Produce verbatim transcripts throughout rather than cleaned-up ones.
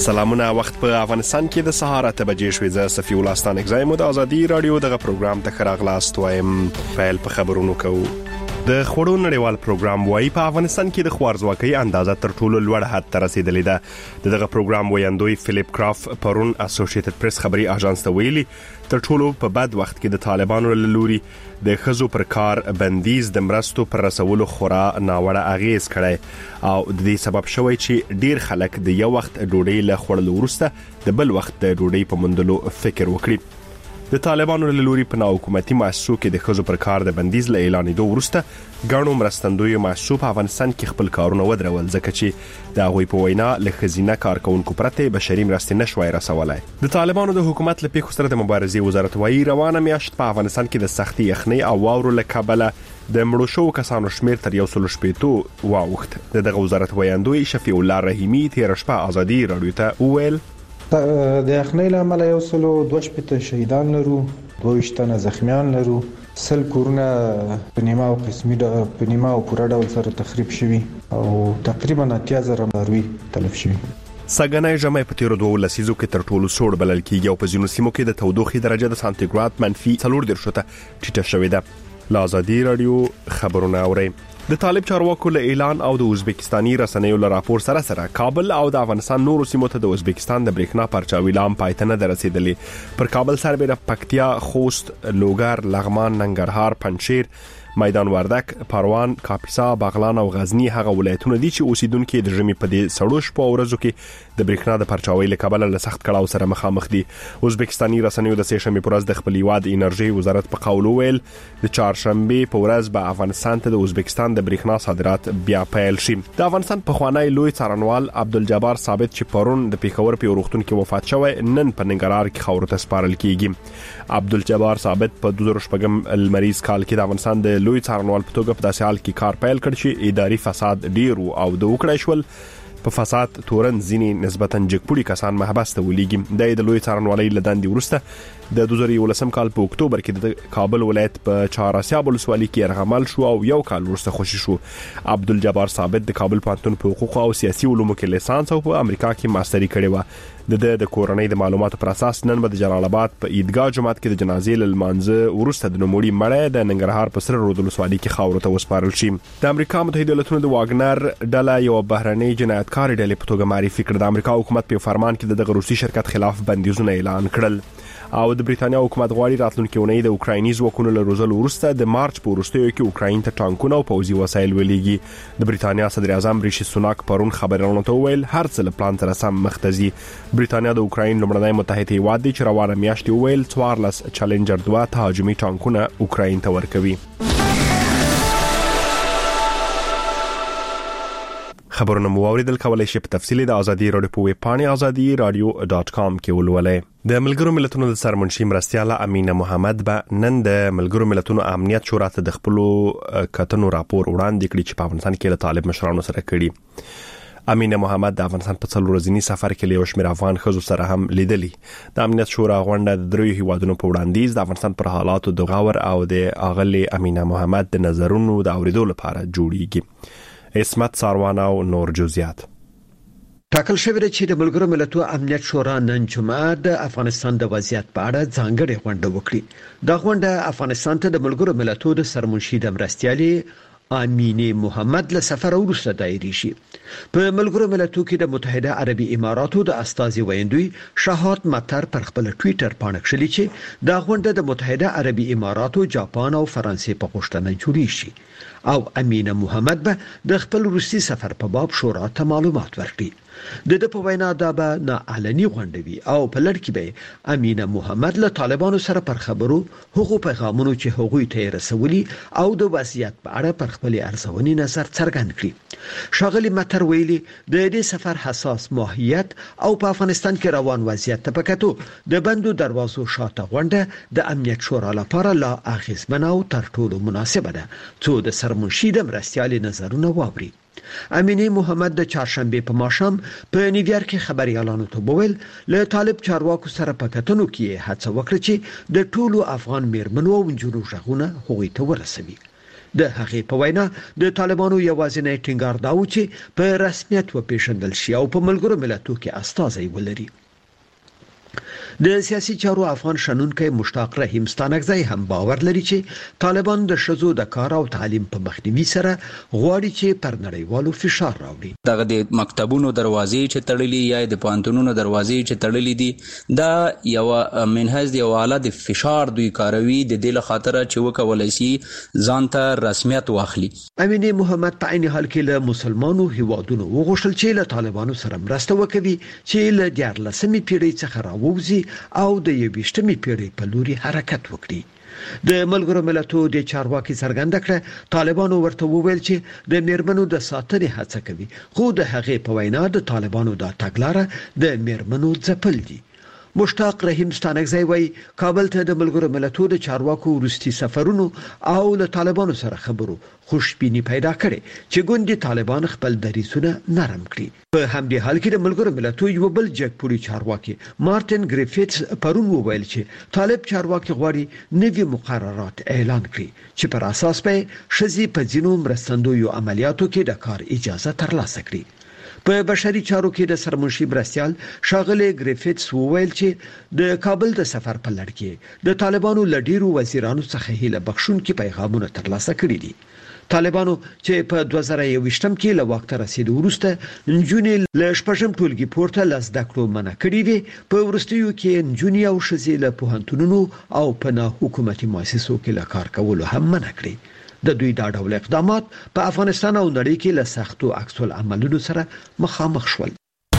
سلامونه وخت په افغانستان کې د سهار اته بجې شوې. زه صفي الله ستانک زایم د ازادي رادیو دغه پروګرام ته خراغلاست وایم. فایل په خبرونو کوو. د خوړو نړیوال پروګرام وايي په افغانستان کې د خوارزواکۍ اندازه تر ټولو لوړ حد ته رسیدلې ده. دغه پروګرام ویاندوی فلیپ کراف پرون اسوسییټډ پریس خبري اژانس ته ویلي تر ټولو په بد وخت کې د طالبانو له لوري د خزو پر کار بندیز د مرستو پر رسولو خورا ناوړه اغیز کړي او د دې سبب شوی چې ډیر خلک د یو وخت ډوډۍ له خوړلو وروسته د بل وخت د ډوډۍ په موندلو فکر وکړي. د طالبانو له لوري په ناحکومتي مؤسسو کې د خزو پر کار د بندیز له اعلانېدو وروسته ګڼو مرستندوی مؤسسو په افغانستان کې خپل کارونه ودرول ځکه چې د هغوی په وینا له خزینه کارکونکو پرته بشري مرستې نشوي رسولای. د طالبانو د حکومت له پیښو سره د مبارزې وزارت وايي روانه میاشت په افغانستان کې د سختي یخنۍ او واورو له کبله د مړو شو کسانو شمیر تر یو سل شپږ واوښت. دغه وزارت ویاندوی شفیع الله رحیمی تیر شپه ازادي رادیو ته وویل د یخنۍ له امله یو سل دوه شپږ شهیدان لرو، دوه ویشت تنه زخمیان لرو، سل کورونه په نیمه او قسمي په نیمه او پوره ډول سره تخریب شوي او تقریبا اتیا زره څاروي تلف شوي. سګنای ژمي په تیر دوه لسیزو کې تر ټولو سوړ بلل کېږي او په ځینو سیمو کې د تودوخې درجه د سانتیګراد منفي څلور درجو ته ټیټه شوې ده. لازادي رادیو خبرونه اوري. د طالب چارواکو له اعلان او د ازبکستاني رسنیو له راپور سره سره کابل او د افغانستان نورو سیمو ته د ازبکستان د بریښنا پرچاوي لام پایتنه درسیدلې. پر کابل سربېره پکتیا، خوست، لوګر، لغمان، ننګرهار، پنجشیر، میدان وردک، پروان، کاپیسا، بغلان او غزنی هغه ولایتونه دي چې اوسیدونکو د ژمي په دې سړو شپو او ورځو کې د بریښنا د پرچاوي له کابل له سخت کړهو سره مخامخ دي. ازبکستاني رسنیو د سهشنبه پر ورځ د خپل هیواد انرژي وزارت په قول ویل د چهارشنبه په ورځ به افغانستان ته د ازبکستان د بریښنا صادرات بیا پیل شي. د افغانستان په خوانی لوی څارنوال عبدالجبار ثابت چې پرون د پیښور په روغتون کې وفات شوی نن په ننګرهار کې خاورو ته سپارل کیږي. عبدالجبار ثابت په دوه زره شپږم المریض کال کې د افغانستان د لوی څارنوال په توګه په داسې حال کې کار پیل کړ چې اداري فساد ډیر او د وکړای شول په فساد تورن ځینی نسبتا جګپوړي کسان محبس ته ولېږي. د لوی څارنوالۍ لدندې ورسته د دوه زره یولسم کال په اکتوبر کې د کابل ولایت په چهاراسیاب ولسوالۍ کې یرغمل شو او یو کال وروسته خوشی شو. عبدالجبار ثابت د کابل پوهنتون په حقوق او سیاسي علومو کې لیسانس او په امریکا کې ماستري کړې و. د د کورنۍ د معلوماتو پر اساس نن به د جلال آباد په عیدګاه جماعت کې د جنازې لمانځه ورسته د نوموړي مړی د ننګرهار په سره رود ولسوالۍ کې خاورو ته وسپارل شي. د امریکا متحده ایالاتونو د واګنر ډله یو بهرنۍ جنایتکار ډلې په توګه معرفي کړ. د امریکا حکومت په فرمان کې دغه روسي شرکت خلاف بندیزونه اعلان کړل او د بریټانیا حکومت غواړي راتلونکي اونۍ د اوکرایني ځواکونو له روزلو وروسته د مارچ په وروستیو کې اوکراین ته ټانکونه او پوځي وسایل ولېږي. د بریټانیا صدر اعظم ریشي سوناک پرون خبرونه ته ویل هر څه له پلان سره سم مخ ته ځي. بریټانیا د اوکراین لومړنی متحد هیواد دی چې روانه میاشت ویل څوارلس چالنجر دوه تهاجمي ټانکونه اوکراین ته ورکوي. خبرونه مو اوریدل کولای شئ په تفصیل د ازادي رادیو په ویب پاڼه ازادي رادیو ډاټ کام کې ولولئ. د ملګرو ملتونو د سرمنشي مرستیاله امینه محمد به نن د ملګرو ملتونو امنیت شورا ته د خپل کتنو راپور وړاندې کړی چې په افغانستان کې له طالب مشرانو سره کړي. امینه محمد د افغانستان په څلور ورځني سفر کې له یو شمېر افغان ښځو سره هم لیدلی. د امنیت شورا غونډه د دریو هیوادونو په وړاندیز د افغانستان پر حالاتو د غور او د اغلې امینه محمد د نظرونو د اوریدو لپاره جوړیږي. اسمت ساروان او نور جزئیات. ټاکل شوی دی چې د ملګرو ملتونو امنیت شورا نن جمعه د افغانستان د وضعیت په اړه ځانګړې غونډه وکړي. دا غونډه افغانستان ته د ملګرو ملتونو د سرمنشي د مرستیالې امینه محمد له سفر وروسته دایري شي. په ملګرو ملتونو کې د متحده عربي اماراتو د استازي ویندوی شهادت مطر پر خپل ټوئیټر باندې کړی چې دا غونډه د متحده عربي اماراتو، جاپان او فرانسې په غوښتنه جوړی شي او امینه محمد به د خپل روسي سفر په باب شورا ته معلومات ورکړي. د د په وینا دا به نه علني غونډوي او په لړ کې به امینه محمد له طالبانو سره پر خبرو هغو پیغامونو چې هغوی ته رسولي او د وضعیت په اړه پر خپل ارزونې نظر څرګند کړي. شاغلي مطر ویلي د دې سفر حساس ماهیت او په افغانستان کې روان وضعیت ته پکاتو د بندو دروازو شاته غونډه د امنیت شورا لپاره لا اغیزمنه او تر ټولو مناسبه ده څو د سرمنشي د مرستیالي نظرونه واوري. امینه محمد د چهارشنبه په ماښام په نیویارک کې خبريالانو ته وویل له طالب چارواکو سره په کتنو کې هڅه وکړه چې د ټولو افغان میرمنو او نجونو ژغونه هغوی ته ورسوي. د هغې په وینا د طالبانو یوازینی ټینګار دا و چې په رسمیت وپېژندل شي او په ملګرو ملتونو کې استازی ولري. د سیاسي چارو افغان شنونکي مشتاق رحیم ستانکزی هم باور لري چې طالبان د شذو د کار او تعلیم په مخنیوي سره غواړي چې پر نړیوالو فشار راوړي. دغه د مکتبونو دروازې چې تړلې یا د پوهنتونونو دروازې چې تړلې دي دا یو منهج دی او اعلی د فشار دوی کاروي د دې له خاطر چې وکولای شي ځان ته رسمیت واخلي. امینه محمد په عین حال کې له مسلمانو هیوادونو وغوښتل چې له طالبانو سره مرسته وکړي چې له دیارلسمې پیړۍ څخه راووځي او د یویشتمې پیړۍ په لوري حرکت وکړي. د ملګرو ملتونو د چارواکي څرګنده کړه طالبانو ورته وویل چې د میرمنو د ساتنې هڅه کوي، خو د هغې په وینا د طالبانو د تګلارې د میرمنو ځپل دي. مشتاق رحیم ستانکزی وایي کابل ته د ملګرو ملتونو د چارواکو وروستي سفرونو او له طالبانو سره خبرو خوشبینی پیدا کړي چې ګوندي طالبان خپل دریسونه نرم کړي. په همدې حال کې د ملګرو ملتونو یو بل جګپوړي چارواکي مارټین ګریفټس پرون وویل چې طالب چارواکي غواړي نوي مقررات اعلان کړي چې پر اساس به شذي په ځینو مرستندویو عملیاتو کې د کار اجازه ترلاسه کړي. په بشري چارو کې د سرمنشي مرستیال شاغله ګریفټس وویل چې د کابل د سفر په لړ کې د طالبانو لډیرو وزیرانو څخه هیله بخښونکي پیغامونه ترلاسه کړي دي. طالبانو چې په دوه زره یوویشتم کې له وخت رسیدو وروسته نجونې له شپږم ټولګي پورته له زده کړو منع کړي وي. په وروستیو کې نجونې او ښځې له پوهنتونونو او په نه حکومتي مؤسسو کې له کار کولو هم منع کړي. د دوی دا ډول اقدامات په افغانستان او نړۍ کې له سختو عکس العملونو سره مخامخ شول.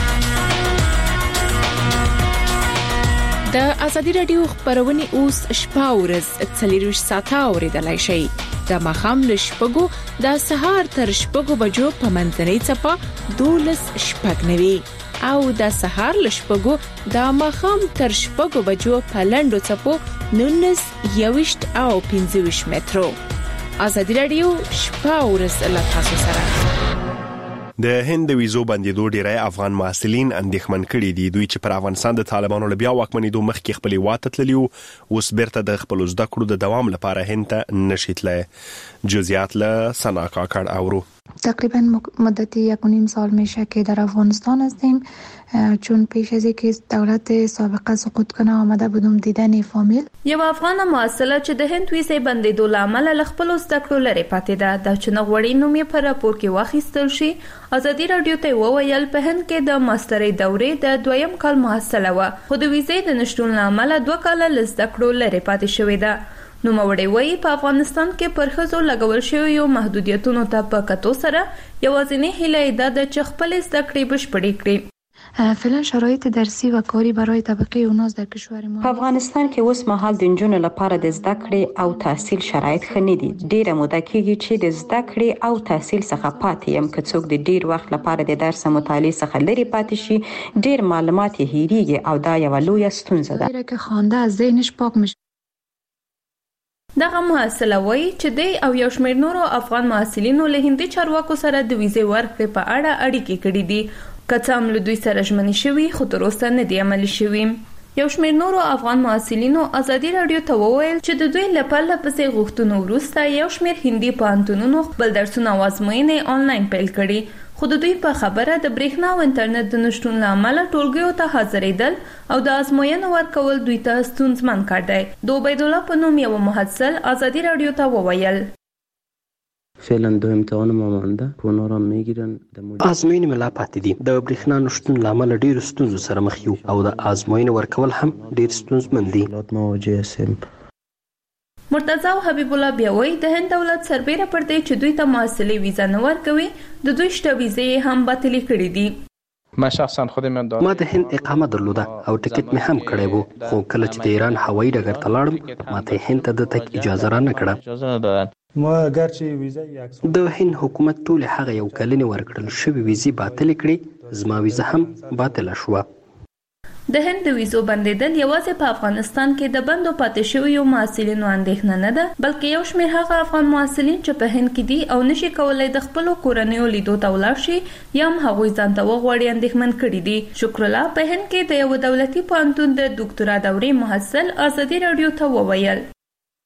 د ازادي رادیو خبرونه اوس شپه ورځ څلور ساعته اوریدلای شئ. د مخام له شپږو د سهار تر شپږو بجو په منځنۍ چپه دولس شپږ نوي او د سهار له شپږو د مخام تر شپږو بجو په لندو چپو نونس یوشت او پنځه ویشت مترو. ازادي رادیو شپه ورځ له تاسو سره. د هند د ویزو بندیدو ډیری افغان محصلین اندېښمن کړي دي. دوی چې پر افغانستان د طالبانو له بیا واکمنېدو مخکې خپل هیواد ته تللي وو، اوس بیرته د خپل زده کړو د دوام لپاره هند ته نشي تللی. جزئیات له سنا کاکړ اورو. تقریبا مدتی یک و نیم سال میشه که در افغانستان هستیم، چون پیش از اینکه دولت سابقه سقوط کنه آمده بودم دیدن فامیل. یو افغان محصله چې د هند ویزې بندیدو لامل له خپل زده کړو لري پاتې ده، د چنغوړی نوم یې په راپور کې واخیستل شي. ازادي رادیو ته وویل په هند کې د ماسترۍ دورې د دویم کال محصله و، خو د ویزې د نشټون لامل دوه کال له زده کړو لري پاتې شوې ده. نو موري وایي په افغانستان کې پر ښځو لګول شوی یو محدودیتونو ته په کتو سره یوازینی هیله ده چې خپل زده کړې بشپړې کړي. فعلا شرایط درسی و کاری برای طبقه اوناس در کشور ما په افغانستان کې اوس مهال د نجونو لپاره د زده کړې او تحصیل شرایط ښه نه دي. ډیره موده کېږي چې د زده کړې او تحصیل څخه پاتې یم. که څوک د ډیر وخت لپاره د درس مطالعه څخه لري پاتې شي، ډیر معلومات یې هېریږي او دا یو لویه ستونزه ده. که خوانده از ذهنش پاک میشه. دغه محصله وایي چې دی او یو شمېر نورو افغان محصلینو له هندي چارواکو سره د ویزې ورکړې په اړه اړیکې کړې دي. که څه هم له دوی سره ژمنې شوي، خو تر اوسه نه دي عملي شوي. یو شمېر نورو افغان محصلینو ازادي رادیو ته وویل چې د دوی له پرله پسې غوښتنو وروسته یو شمېر هندي پوهنتونونو خپل درسونه او ازموینې آنلاین پیل کړي، خو د دوی په خبره د برېښنا او انټرنیټ د نشټون له امله ټولګیو ته حاضرېدل او د ازموینو ورکول دوی ته ستونزمن کار دی. د عبیدالله په نوم یو محصل ازادي رادیو ته وویل فعلا دو امتحان ما مانده اونا را میگیرن. ازموینې مې لا پاتې دي. د برېښنا نشتون له امله ډېرو ستونزو سره مخ یو او د ازموینې ورکول هم ډېر ستونزمن دي. مرتضی او حبیب الله بیا وایي د هند دولت سربیره پر دی چې دوی ته محصلې ویزه نه ورکوي، د دوی شته ویزې هم باطلې کړې دي. ما شخصا خودم ما د هند اقامه درلوده او ټیکټ مې هم کړی وو، خو کله چې د ایران هوایي ډګر ته لاړم ما ته هند ته د تګ اجازه را نه کړه. د هند حکومت ټول هغه یو کلنې ورکړل شوې ویزې باطل کړې، زما ویزه هم باطله شوه. د هند د ویزو بندیدل یوازې په افغانستان کې د بندو پاتې شویو محصلینو اندېښنه نه ده، بلکې یو شمېر هغه افغان محصلین چې په هند کې دي او نشي کولای د خپلو کورنیو لیدو ته ولاړ شي یا هم هغوی ځان ته وغواړي اندېښمن کړي دي. شکر الله په هند کې د یو دولتي پوهنتون د ډاکټرا دورې محصل ازادي رادیو ته وویل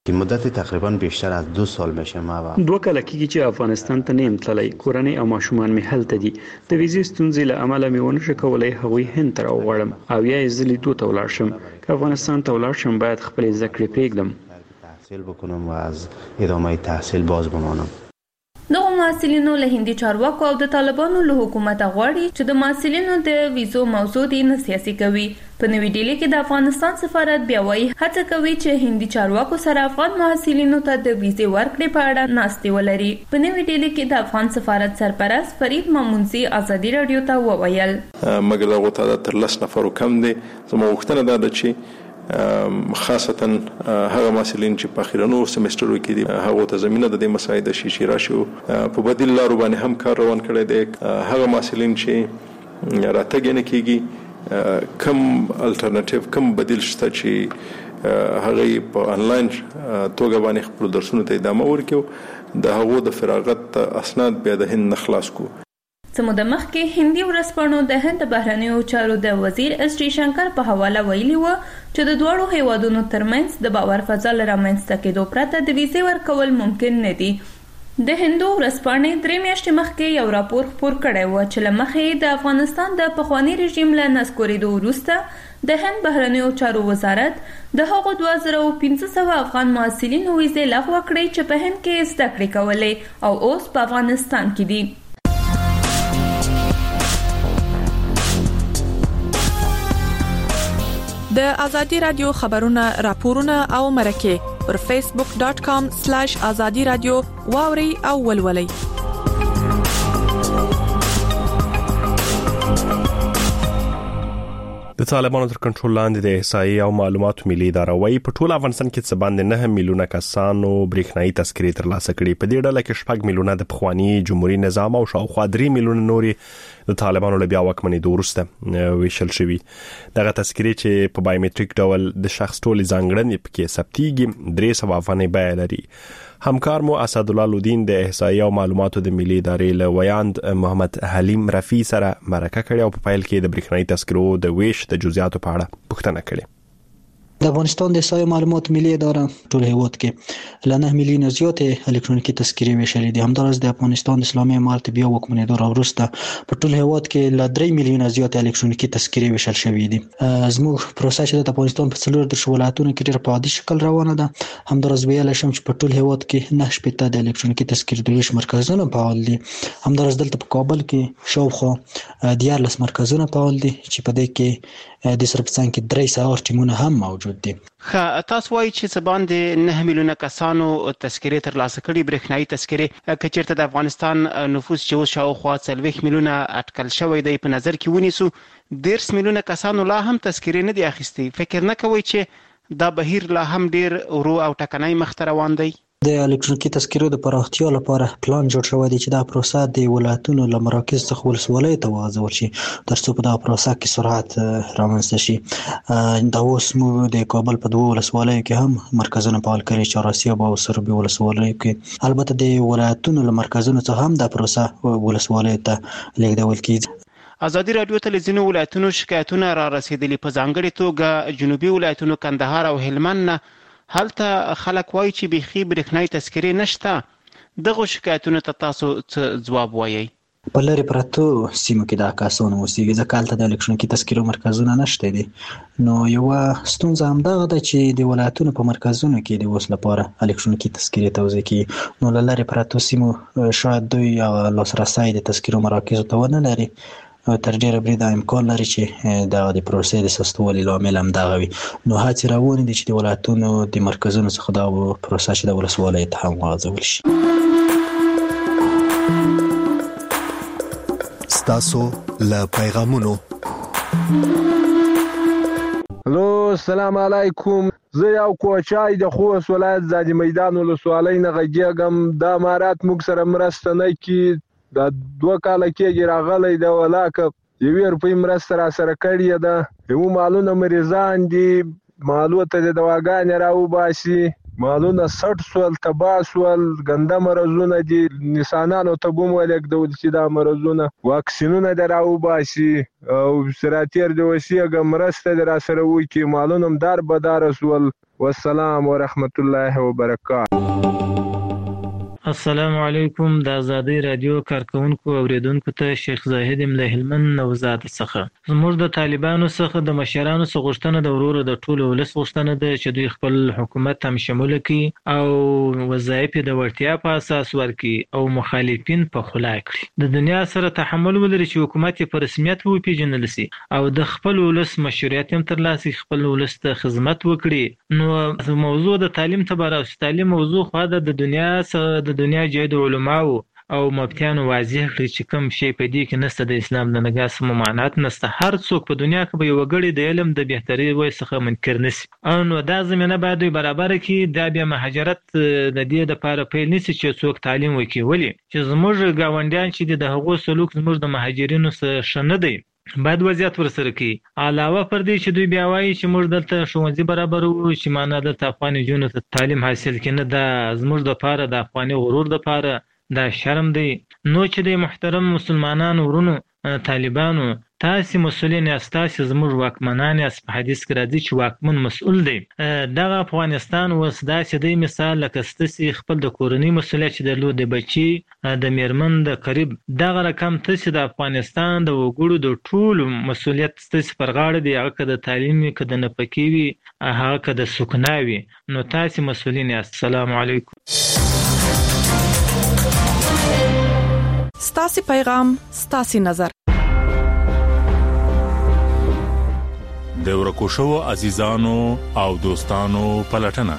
که مدت تقریبا بیشتر از دو سال میشه. ما دوه کال کېږي چې افغانستان ته نیم تللی، کورنۍ او ماشومان مې هلته دي. د ویزې ستونزې له امله مې ونه شو کولی هغوی هند ته راوغواړم او یا یې زه لیدو ته ولاړ شم. که افغانستان ته ولاړ شم باید خپلې زده کړې پرېږدم، تحصیل بکنم و از ادامه تحصیل باز بمانم. دغه محصلینو له هندي چارواکو او د طالبانو له حکومت غواړي چې د محصلینو د ویزو موضوع دې نه سیاسي کوي. په نوې ډیلي کې د افغانستان سفارت بیا وايي هڅه کوي چې هندي چارواکو سره افغان محصلینو ته د ویزې ورکړې په اړه ناستې ولري. په نوې ډیلي کې د افغان سفارت سرپرست فرید مامونزي ازادي رادیو ته وویل مګر دغه تعداد تر لس نفرو کم دی. زموږ غوښتنه دا ده چې خاصتا هغه محصلین چې په اخیرنو سمسترو کې دي هغه ته زمينه د دې مسایل شي چې راشي په بدیل لارو باندې هم کار روان کړی دی. هغه محصلین چې راتګ نه کیږي کم الټرنیټیو کم بدیل شته چې هغه په انلاین توګه باندې خپل درسونه ته ادامه ورکړي د هغه د فراغت اسناد بیا د هند نخلاص کو. سمود مخکې هندي ورسپانو د هند بهرنیو چارو د وزیر اس ټي شنکر په حواله ویلي و چې د دوړو هیوادونو ترمنځ د باور فضا لرمنځته کېدو پرته د ویزې ورکول ممکن نه دي. د هندو ورسپانې درې میاشتې مخکې یو راپور خپور کړی و چې له مخې د افغانستان د پخواني رژیم له نسکورېدو وروسته د هند بهرنیو چارو وزارت د هغو دوه زره او پنځه سوه افغان محصلینو ویزې لغوه کړې چې په هند کې زده کړې کولې او اوس په افغانستان کې دي. د ازادي رادیو خبرونه راپورونه او مرکه پر فیسبوک ډاٹ کام سلیش ازادي رادیو واوري او ولولي. د طالبانو تر کنټرول لاندې د احصایې او معلوماتو ملي اداره وايي په ټول افغانستان کې څه باندې نه میلیونه کسانو برېښنايي تذکرې ترلاسه کړې. په دې ډله کې شپږ میلیونه د پخوانی جمهوریت نظام او شاوخوا درې میلیونه نورې د طالبانو له بیا واکمنېدو وروسته ویشل شوي. دغه تذکرې چې په بایومټریک ډول د شخص ټولې ځانګړنې پکې ثبتېږي درې سوه افغانۍ بیه لري. همکار مو اسدالله لودین د احصایې او معلوماتو د ملي ادارې له ویاند محمد حلیم رفیع سره مرکه کړې او په پایل کې د برېښنايي تذکرو د ویش د جزئیاتو په اړه پوښتنه کړې. د افغانستان د احصایې معلومات ملي اداره ټول هیواد کې له نه میلیونه زیاتې الکترونیکي تذکرې ویشلې دي. همدارس د افغانستان اسلامي امارت بیا واکمنېدو وروسته په ټول هیواد کې له درې میلیونه زیاتې الکترونیکي تذکرې ویشل شوې دي. زموږ پروسه چې د افغانستان په څلور دېرش ولایتونو کې ډېر په عادي شکل روانه ده. همدارس ویلای شم چې په ټول هیواد کې نه شپېته د الکترونیکي تذکرې د ویش مرکزونه فعال دي. همدارس دلته په کابل کې شاوخوا دیارلس مرکزونه فعال دي چې په دې کې د سرپسان کې درې سوه ټیمونه هم موجود دي. خا تاسو وایي چې څه باندې نه میلیونه کسانو تذکرې ترلاسه کړي برېښنايي تذکرې که چېرته د افغانستان نفوس چې اوس شاوخوا څلوېښت میلیونه اټکل شوی دی په نظر کې ونیسو دېرش میلیونه کسانو لا هم تذکرې نه دي اخیستې. فکر نه کوئ چې دا بهیر لا هم ډېر ورو او ټکنی مخته روان دی؟ د الکترونیکي تذکرو د پراختیا لپاره پلان جوړ شوی دی چې دا پروسه د ولایتونو له مراکز څخه ولسوالیو ته وغځول شي ترڅو په دغه پروسه کې سرعت رامنځته شي. دا اوس موږ د کابل په دوه ولسوالیو کې هم مرکزونه فعال کړي، چهارسیاب او سروبي ولسوالیو کې. البته د ولایتونو له مرکزونو څخه هم دا پروسه ولسوالیو ته لیږدول کیږي. ازادي رادیو ته له ځینو ولایتونو شکایتونه را رسیدلي، په ځانګړې توګه جنوبي ولایتونو کندهار او هلمند نه. هلته خلک وایي چې بيخي برېښنايي تذکرې نشته. دغه شکایتونو ته تاسو څه ځواب وایي؟ په لرې پرتو سیمو کې دا کسان اوسېږي ځکه هلته د الکترونیکي تذکرو مرکزونه نشته دي. نو یوه ستونزه همدغه ده چې د ولایتونو په مرکزونو کې د اوس لپاره الکترونیکي تذکرې توزیع کیږي. نو له لرې پرتو سیمو شاید دوی لاسرسی د تذکرو مراکزو ته ونه لري. تر ډیره بریده امکان لري چې دغه د پروسې د سستوالي لامل هم دغه وي. نو هڅې روانې دي چې د ولایتونو د مرکزونو څخه دا پروسه چې د ولسوالیو ته هم وغځول شي. ستاسو له پیغامونو. هلو السلام علیکم. زه یو کوچای د خوست ولایت زادي میدان ولسوالۍ نه غږیږم. د امارات موږ سره مرسته نه کوي. دا دوه کاله کېږي راغلی د ولاکه یوې روپۍ مرسته را سره کړې ده. یو مالونه مریضان دي، مالو ته د دواګانې راوباسي، مالونه سټ سول، تباه سول، ګنده مرضونه دي. نسانانو ته به مو ولېږدول چې دا مرضونه واکسینونه دې راوباسي او سراتیر دې وسیږه مرسته دې را سره وکړي. مالونه هم دار بداره سول. والسلام ورحمت الله وبرکاته. السلام علیکم. د آزادۍ رادیو کارکونکو اوریدونکو ته شیخ زاهد ام له هلمند نوزاد څخه. زموږ د طالبانو څخه د مشرانو څخه غوښتنه د ورور د ټولو ولس غوښتنه ده چې دوی خپل حکومت هم شمول کړي او وظایف د وړتیا په اساس ورکړي او مخالفین په خلا کړي. د دنیا سره تحمل ولري چې حکومت په رسمیت وپیژندل شي او د خپل ولس مشروعیت هم ترلاسه خپل ولس ته خدمت وکړي. نو موضوع د تعلیم ته برابر تعلیم موضوع خو د دنیا سره د دنیا جهاد علماو او مفتیانو واضح کړی چې کوم شی په دې کې نسته د اسلام د نګاه سم معنات نسته. هر څوک په دنیا کې به یو غړي د علم د بهتري وای څخه منکر نشي او نو دا زمينه باید برابر کړي. دا بیا مهاجرت د دې د پاره پیل نشي چې څوک تعلیم وکړي ولی چې زموږ گاونډیان چې د هغو سلوک زموږ د مهاجرینو سره شنه دی باید وضعیت ورسره کوي. علاوه پر دې چې دوی بیا وایي چې موږ دلته ښوونځي برابر وو چې معنا دلته افغاني جنونو ته تعلیم حاصل کړي. دا زموږ د پاره د افغاني غرور د پاره دا شرم دی. نو چې د محترم مسلمانانو ورونو طالبانو تاسو مسؤلین یاست، تاسو زموږ واکمنان یاست. په حدیث کې راځي چې واکمن مسؤل دی. دغه افغانستان اوس داسې دی مثال لکه ستاسو خپل د کورنۍ مسؤلیت چې درلود د بچي د میرمن د قریب دغه رقم تاسو د افغانستان د وګړو د ټول مسؤلیت ستاسو پر غاړه دی. هغه که د تعلیم وي که د نفقې وي هغه که د سکنا وي نو تاسو مسؤلین یاست. السلام علیکم. ستاسو پیغام ستاسو نظر. د ورکو شو عزیزانو او دوستانو پلټنه.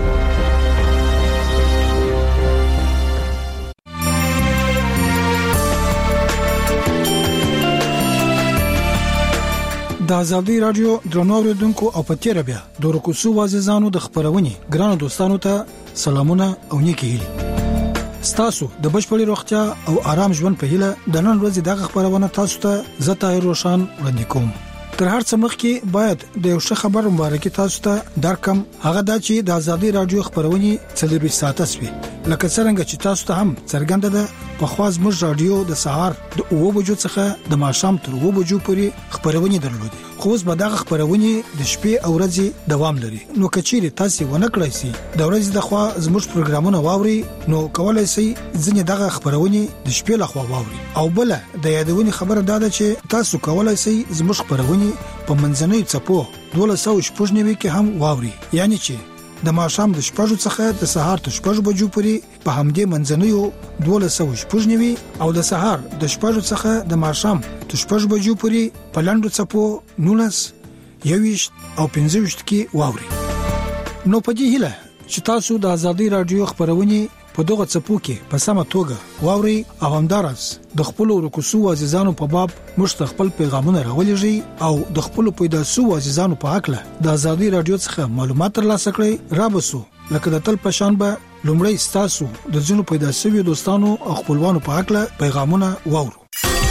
د آزادۍ رادیو درنو اوریدونکو او پتیره بیا د ورکو شو عزیزانو د خبرونې ګرانو دوستانو ته سلامونه او نیکی هیلې. ستاسو د بشپړی روغتیا او آرام ژوند په هیله د نن ورځې دغه خبرونه تاسو ته زتا روشن وړاندې کوم. تر هر څه مخکې باید د یو ښه خبر مبارکي تاسو ته درکم. هغه دا چې د آزادۍ رادیو خبرونه څلور ساعته سوي لکه څنګه چې تاسو ته هم څرګنده ده. په خواز موږ رادیو د سهار د اوو بجو څخه د ماښام تر اوو بجو پورې خبرونه درلودي. خو اوس به دغه خبرونه د شپې او ورځې دوام لري. نو کچېری تاسو ونه کړئ سي د ورځې د خوا زموږ پروګرامونه واوري نو کولای شئ ځنې دغه خبرونه د شپې له خوا واوري. او بل د یادونې خبره ده چې تاسو کولای شئ زموږ خبرونه په منځنۍ چپو دوه سوه شپږ نوي کې هم واوري. یعنی چې د ماښام د شپږو څخه د سهار د شپږو بجو پورې په همدې منځنیو دوه سوه شپږ نوي او د سهار د شپږو څخه د ماښام د شپږو بجو پورې په لاندو چپو نولس یويشت او پنځه ویشت کې واوري. نو په دې هیله چې تاسو د آزادۍ رادیو خبرونه په دغه چپو کې په سمه توګه واوري او همدارس د خپل ورکوسو عزیزانو په باب مستقبل پیغامونه راولېږي او د خپل پیداسو عزیزانو په حق له د آزادۍ رادیو څخه معلومات ترلاسه کړئ. رابسو لکه د تل پشان به لومړی ستاسو د ځینو پیداسوي دوستانو او خپلوانو په حق له پیغامونه واورو.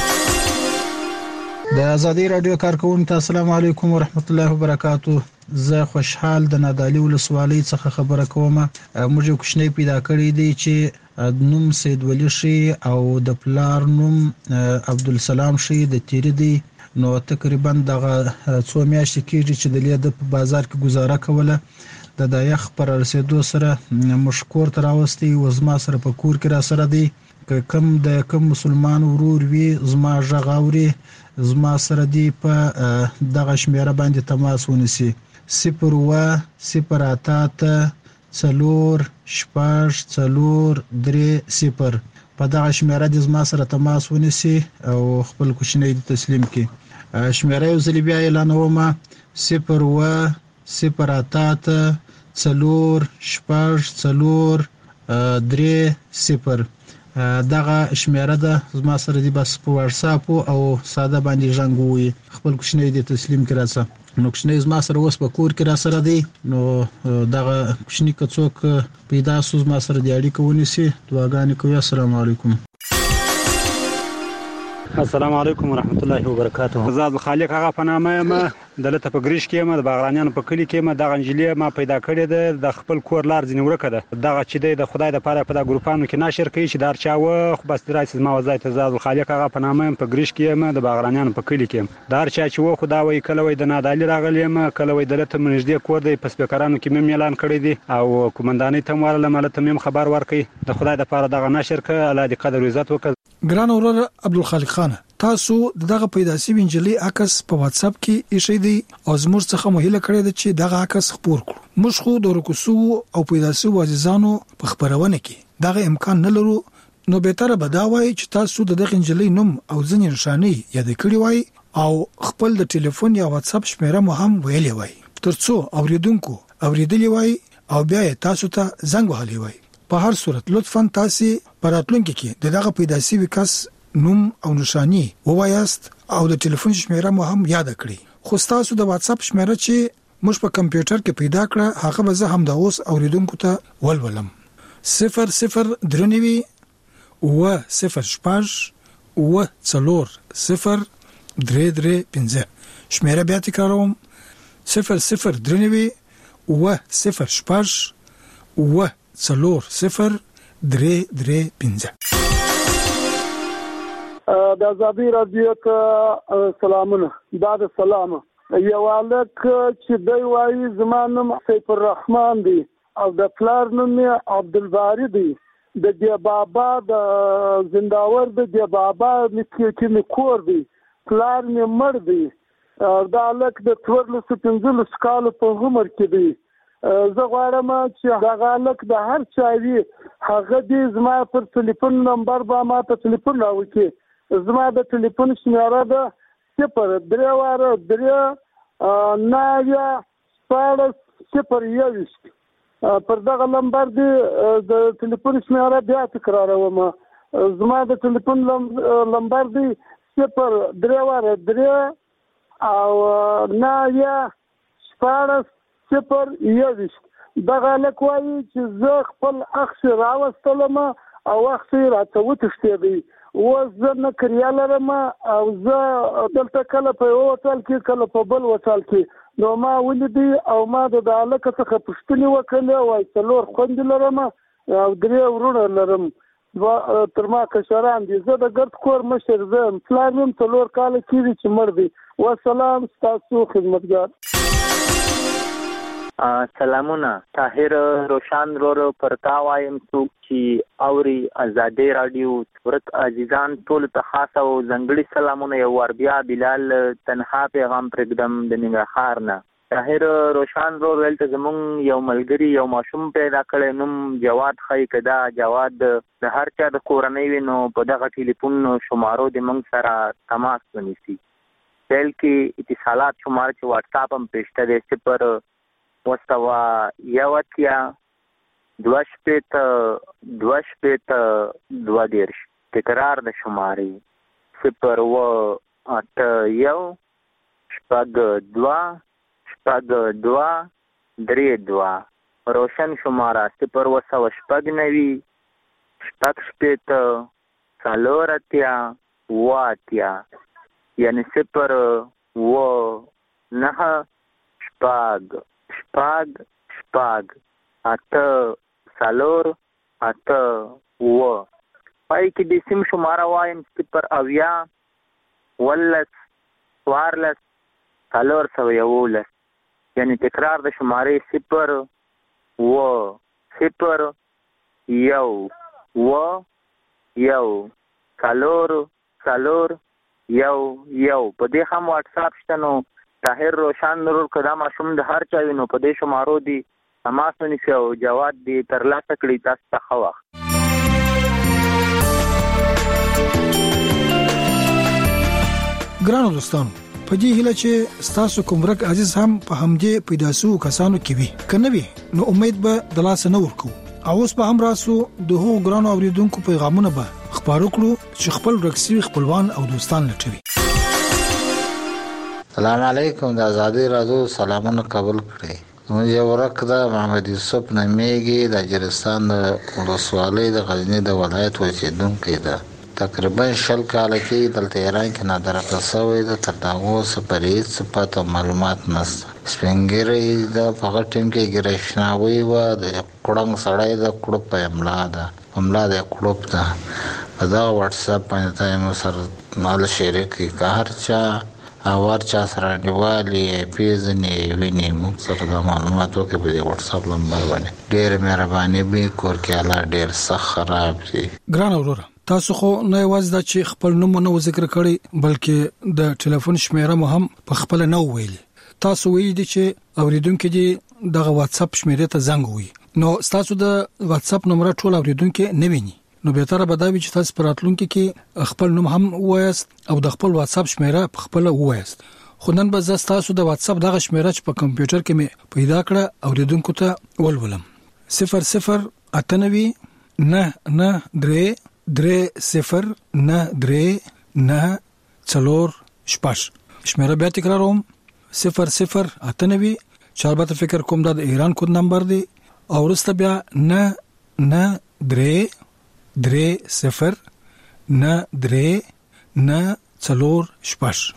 د آزادۍ رادیو کارکونکو السلام علیکم ورحمت الله وبرکاتہ. زه خوشحال د نادعلي ولسوالۍ څخه خبره کوم. موږ یو کوچنی پیدا کړی دی چې نوم سید ولی شي او د پلار نوم عبدالسلام شي د تیری دی. نو تقریبا دغه څو میاشتې کېږي چې د لید په بازار کې گزاره کوله. د دایخ پر رسیدو سره مشکور تر اوستي وزما سره په کور کې را سره دی. کم د کم مسلمان ورور وی زما ژغاوري زما سره دی په دغه شمیره باندې تماس ونیسي. صفر و صفر اتات څلور شپږ څلور درې صفر په دغه شمیره د زما سره تماس ونیسي او خپل کوچنی تسلیم کړي. شمیره یو ځل بیا اعلانوم صفر و صفر اتات څلور شپږ څلور درې صفر. دغه شمیره ده زما سره دی بس په واتس اپ او ساده باندې ژوندوي خپل کوچنی د تسلیم کړه. نو کوچنی زما سره اوس په کور کې را سره دی. نو دغه کوچنی کڅوک پیدا سوز ما سره دی اړیکه ونیسي. دعاګانې کوي. السلام علیکم. السلام علیکم ورحمت الله وبرکاته. زاد خالق هغه په نامه یم دلته په ګریش کې ما د باغرانیانو په کلی کې ما د غنجلې ما پیدا کړې ده د خپل کور لار ځنی ورکه ده دغه چې د خدای د پاره په د ګروپانو کې نشر کوي چې دار چا و خو بس درایسز ما وزای ته زاد الخالق هغه په نامه په ګریش کې ما د باغرانیانو په کلی کې دار چا چې و خدا وای کله وای د نادالي راغلی ما کله وای دلته منځدې کور دی په سپیکرانو کې مې اعلان کړی دی او کومندانۍ ته مورله ملته مې خبر ورکړي د خدای د پاره دغه نشر ک الله دې قدر عزت وکړي ګران اورور عبدالخالق خان تاسو دغه پیدا شوی انجلي عکس په واتس اپ کې ایښی دی او زموږ څخه مهله کړی دی چې دغه عکس خپور کړو موږ خو د رکوسو او پیدا شوی عزیزانو په خبرونه کې دغه امکان نه لرو نو به تر بداوي چې تاسو دغه انجلي نوم او ځنی نشانی یاد کړی وای او خپل د ټلیفون یا واتس اپ شمیره مو هم ویلې وای ترڅو اوریدونکو اوریدلی وای او بیا تاسو ته زنګ وهلی وای په هر صورت لطفا تاسو پراتلونکو کې دغه پیدا شوی کس نوم او نشانی ووایاست او د ټلیفون شمیره مو هم یاد کړئ خو تاسو د واتس اپ شمیره چې موږ په کمپیوټر کې پیدا کړه هغه به زه هم د اوس اوریدونکو ته ولولم صفر صفر درنوي و صفر شپږ و څلور صفر درې درې پنځه شمیره بیا تکراروم صفر صفر درنوي و صفر شپږ و څلور صفر درې درې پنځه د آزادي رادیو ته سلامونه دا د سلام یو الک چې دی وایي زمانم سیف الرحمن دی او د پلار نوم عبدالباری دی د دی بابا د زنداور د دی بابا چې می کور دی پلار می مړ دی دا الک د څوارلس پنځلس کال په عمر کې دی زه غواړم چې هغه الک د هر چا وی هغه دې زما پر ټلیفون نمبر با ما ته ټلیفون راوړي زما د ټلیفون شمیره ده صفر درې واره درې ناویا شپاړس صفر یویشت پر دغه نمبر دی د ټلیفون شمیره بیا تکراروم زما د ټلیفون نمبر دی صفر درې واره درې او ناویا شپاړس صفر یویشت دغه الک وایي چې زه خپل اخ راوستلم او اخ راته وتښتېدی و زه نه کړیا لرم او زه دلته کله په یو وټال کې کله په بل وټال کې نو ما ولیدي او ما د الک څخه پوښتنې وکړې وای څلور خوندې لرم او درې ورونه لرم تر ما کشران دي زه د ګرد کور مشر زم پلار مې څلور کال کېږي چې مړ دی والسلام تاسو خدمتګار سلامونه طاهر روشان رورو پرتا وایم څوک چې اوري آزادي رادیو ورک عزیزان ټول ته خاص او ځنګړي سلامونه یو ور بیا بلال تنها پیغام پرګدم د ننګرهار نه طاهر روشان رور ولته زمون یو ملګری یو ماشوم پیدا کړي نوم جواد خای کدا جواد د هر چا د کورنۍ وینو په دغه ټلیفون شمارو د منګ سره تماس ونیسي بل کې اتصالات شمار چې واتس اپ هم پېشته دي صفر وستوا یواتیا دوش پیت دوش پیت دو دیرش تکرار د شماری صفر و ات یو شپگ دوا شپگ دوا دری دوا روشن شمارا صفر و سو شپگ نوی شپگ شپیت سالورتیا واتیا یعنی صفر و نه شپگ شپاگ شپاگ اته سالور اته و پای کې د سیم شماره وایم صفر اویا ولس وارلس سالور سو یولس یعنی تکرار د شماره صفر و صفر یو و یو سالور سالور یو یو په دې هم واتس اپ شته نو طاهر روشان نور کدا ماشوم د هر چا وینو په دې شمارو دی تماس ونیسي او جواد دی ترلاسه کړي تاسو ته خو ګرانو دوستانو په دې هیله چې تاسو کوم ورک عزیز هم په همدې پیداسو کسانو کې وي کنه وي نو امید به د لاس نه ورکو او اوس به هم راسو د هغو ګرانو اوریدونکو پیغامونه به خبرو کړو چې خپل ورکسي خپلوان او دوستان لټوي السلام علیکم د آزادي رادیو سلامونه قبول کړئ موږ یو ورک دا محمد یوسف نمیږي د جرستان د ولسوالۍ د غزنی د ولایت اوسیدونکی ده تقریبا شل کاله کې دلته ایران کې نادرکړه شوې ده، تر دا اوسه پرې هېڅ پته معلومات نشته. سپین ږیری د په هغه ټیم کې ګرشناوي وه، د کړنګ سړی د کړوپ په املا ده، په املا د کړوپ ده. په دغه وټساپ باندې ته مو سره مال شریک کړي، که هر چا او هر چا سره انډیوالي پېژني ویني موږ سره دا معلومات وکړي په دې وټساپ نمبر باندې. ډېره مهرباني به کور کې الله ډېر سخت خراب شي. ګران وروره، تاسو خو نه یوازې دا چې خپل نوم نه ذکر کړی بلکې د ټلیفون شمیره مو هم په خپل نه ویلي. تاسو ویلي دي چې اوریدونکو دي دغه واتس اپ شمیره ته زنګ وي، نو تاسو د واتس اپ نمبر ټول اوریدونکو نه ویني، نو به تر به دا وی چې تاسو پراتلونکو کې خپل نوم هم وایست او د خپل واتس اپ شمیره په خپل وایست. خو نن به زه تاسو د واتس اپ دغه شمیره چې په کمپیوټر کې مې پیدا کړه اوریدونکو ته ولولم. صفر صفر اتنوي نه نه درې درې صفر نه درې نه څلور شپږ. شمیره بیا تکراروم، صفر صفر اتنوي چې البته فکر کوم دا د ایران کود نمبر دی، او ورسته بیا نه نه درې درې صفر نه درې نه څلور شپږ.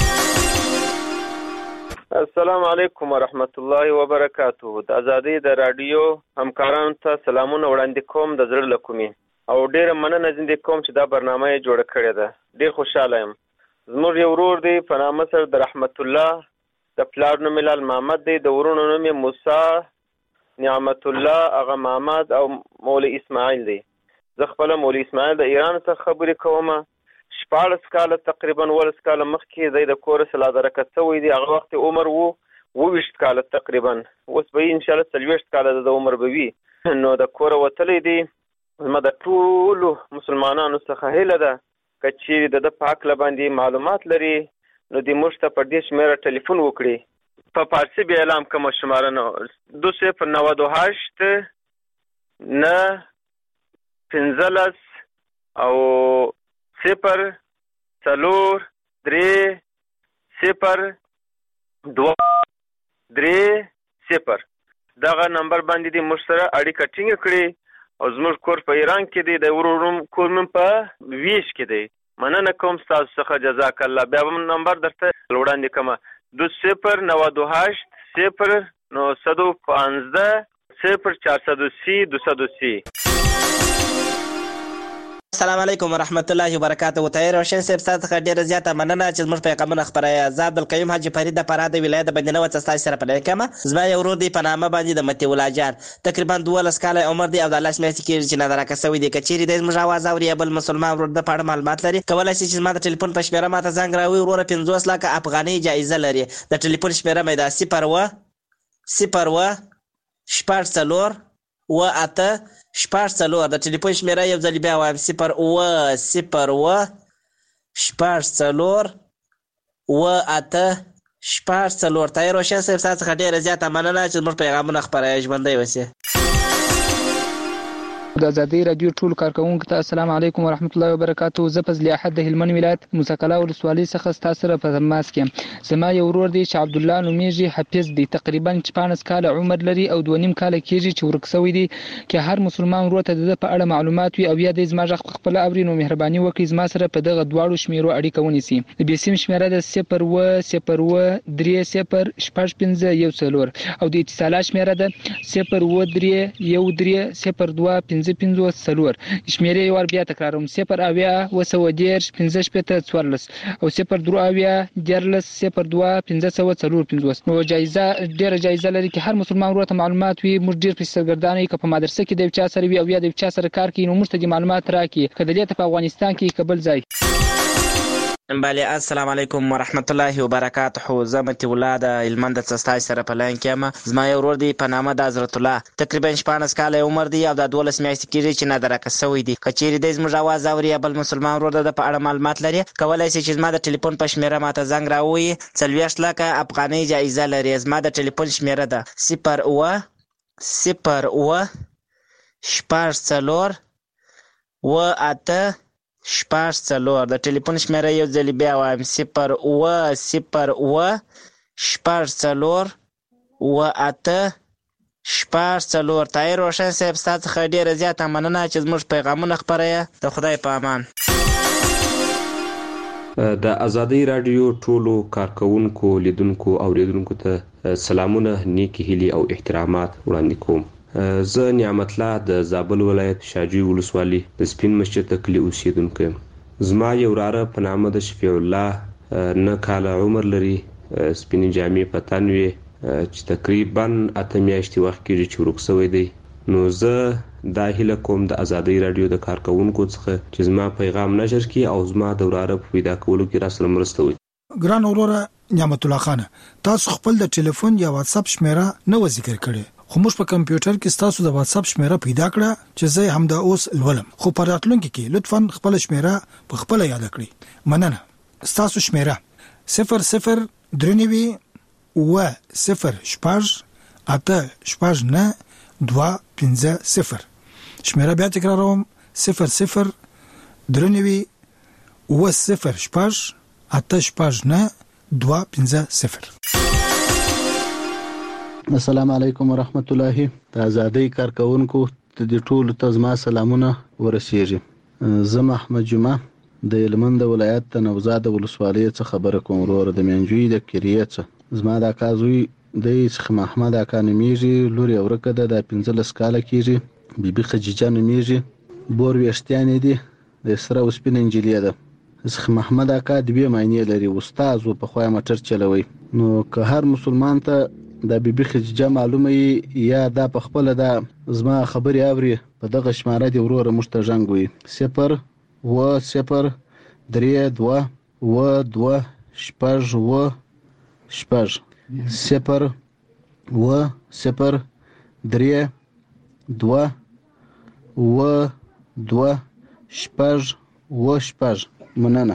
السلام علیکم ورحمت الله وبرکاته. د ازادي د رادیو همکارانو ته سلامونه وړاندې کوم د زړه له کومې، او ډیره مننه زنده کوم چې دا برنامه یې جوړه کړې ده. ډیر خوشاله یم. زموږ یو ورور دی په نامه سره د رحمت الله، د پلار نوم لال محمد دی، د ورونو نوم موسی نعمت الله اغا محمد او مولوی اسماعیل دی. زه خپل مولوی اسماعیل د ایران څخه خبرې کوم. شپاړس کاله تقریبا ولس کاله مخکې دی د کور سره درکه شوی دی. هغه وخت عمر وو اوویشت کاله تقریبا، اوس به ان شاء الله څلوېښت کاله د عمر به وي. نو د کور وتلی دی. زما د ټولو مسلمانانو څخه هیله ده که چیرې د په هکله باندې معلومات لري نو د موږ ته په دې شمیره ټلیفون وکړي. په فارسي بیا اعلام کومه شماره نه دو صفر نود و هشت نه پنځلس او صفر څلور درې صفر دوه درې صفر. دغه نمبر باندې د موږ سره اړیکه ټینګه کړي. او زموږ کور په ایران کې دی، د ورور کور مې په ویش کې دی. مننه کوم ستاسو څخه، جزاک الله. بیا به نمبر درته وړاندې کوم، دو صفر نود و هشت صفر نو صد و پانزده صفر چهارصد و سی دوصد و سی. السلام علیکم ورحمت الله وبرکاته. طاهر روشن صاحب تاسو ته ډیره زیاته مننه چې زموږ پیغامونه خبرای. آزاد القیوم حاجی فرید د فراد ولایت د بندنه و تاسو سره په لکه زما یو ورور دی په نامه باندې د متی ولا جان، تقریبا دولس کاله عمر دی او د الله شمېرې کې چې نظر راکسوي دی. کچيري د زموږ आवाज اوري بل مسلمان ورور د پاړه معلومات لري، کولای شي چې ما د ټلیفون په شمیره ماته زنګ راوي. ورور پنځوس لک افغاني جایزه لري. د ټلیفون شمیره مې دا صفر و صفر و شپږ څلور و اته شپږ څلور. د ټلیفون شمیره یو ځل بیا وایم، صفر و صفر و شپږ څلور و اته شپږ څلور. طاهر روشن صاحب تاسو څخه ډیره زیاته مننه چې زموږ پیغامونه خپروي. ژوندی اوسئ. د ازادي رادیو ټول کارکونکو ته السلام علیکم ورحمت الله وبرکاته. زه فضل احد د هلمند ولایت موسی کلا ولسوالۍ څخه تاسو سره په تماس کې. زما یو ورور دی چې عبد الله نومیږي، حفظ دی، تقریبا شپږ کاله عمر لري او دوه نیم کاله کېږي چې ورک شوی دی. که هر مسلمان ورور ته د په اړه معلومات وي او یا د زما ځخ خپل اوري نو مهرباني وکړئ زما سره په دغه دواړو شمیرو اړیکه ونیسي. د بیسیم شمیره د صفر و صفر و درې صفر شپږ پنځه یو څلور او د اتصالات شمیره د صفر و درې یو درې صفر دوه پنځه پنځه څلور. شمیرې یو بیا تکراروم، صفر اویا و سو دېرش پنځه شپېته څوارلس او صفر درې اویا دیارلس صفر دوه پنځه سوه څلور پنځوس. نو جایزه ډېره جایزه لري چې هر مسلمان ورته معلومات وي. موږ ډېر په سرګردانۍ که په مدرسه کې د چا سره وي او یا د چا سره کار کوي نو موږ ته د معلومات راکړي، که دلته په افغانستان کې قبل ځای. بله السلام علیکم ورحمت الله وبرکاته. زه متی الله د هلمند څخه سره په لاین کې یم. زما یو ورور دی په نامه د حضرت الله، تقریبا شپاړس کاله عمر دی او د دولس میاشتې کېږي چې نادرکه شوی دی. که چیرې دی زموږ اواز اوري یا بل مسلمان ورور د په اړه معلومات لري، کولی شي چې زما د ټلیفون په شمیره ماته زنګ راووایي. څلوېښت لکه افغانۍ جایزه لري. زما د ټلیفون شمیره ده صفر اوه صفر اوه شپږ څلور و اته شپږ څلور. د ټلیفون شمیره یو ځل بیا وایم، صفر اوه صفر اوه شپږ څلور و اته شپږ څلور. طاهر روشن صاحب ستا څخه ډېره زیاته مننه چې زموږ پیغامونه خپروې. د خدای په امان. د ازادۍ رادیو ټولو کارکونکو لیدونکو او اوریدونکو ته سلامونه، نیکی هیلي او احترامات وړاندې کوم. زه نعمت الله د زابل ولایت شاجوی ولسوالي د سپین مسجد کلی اوسیدونکی یم. زما یو وراره په نامه د شفیع الله نه کاله عمر لري، سپینې جامې په تن وي، چې تقریبا اته میاشتې وخت کېږي چې ورک شوی دی. نو زه دا هیله کوم د ازادۍ رادیو د کارکونکو څخه چې زما پیغام نشر کړي او زما د وراره په پیدا کولو کې راسره مرسته وکړي. ګران وروره نعمت الله خان، تاسو خپل د ټلیفون یا واتس اپ شمیره نه و ذکر کړي، خو موږ په کمپیوټر کې تاسو د واتس اپ شمیره پیدا کړه چې زه هم د اوس لولم، خو په راتلونکي کې لطفا خپل شمیره په خپل یاد کړئ. مننه. تاسو شمیره صفر صفر درنوي و صفر شپږ اته شپږ نه دوه پنځه صفر. شمیره بیا تکراروم، صفر صفر درنوي و صفر شپږ اته شپږ نه دوه پنځه صفر. السلام علیکم ورحمت الله. د ازادۍ کارکونکو د ټولو ته زما سلامونه ورسیږي. زه محمد جمعه د هلمند ولایت د نوزاد ولسوالۍ څخه خبره کوم. ورور د منجوی د کریه څخه زما د اکا زوی د څخه محمد اکا نومیږي، لور یې ورکه ده، د پنځلس کاله کېږي، بیبي خدیجه نومیږي، بور ویښتانې دي، د سره وسپین انجلۍ ده. څخه محمد اکا دوې معنی لري، استاد و په خوا موټر چلوي. نو که هر مسلمان ته د بیبي خدیجه معلومه یا دا په خپل دا زما خبري اوري، په دغه شماره دی وروره موږ ته ژوند وي صفر و صفر درې دوه و دوه شپږ و شپږ صفر و صفر درې دوه و دوه شپږ و شپږ. مننه.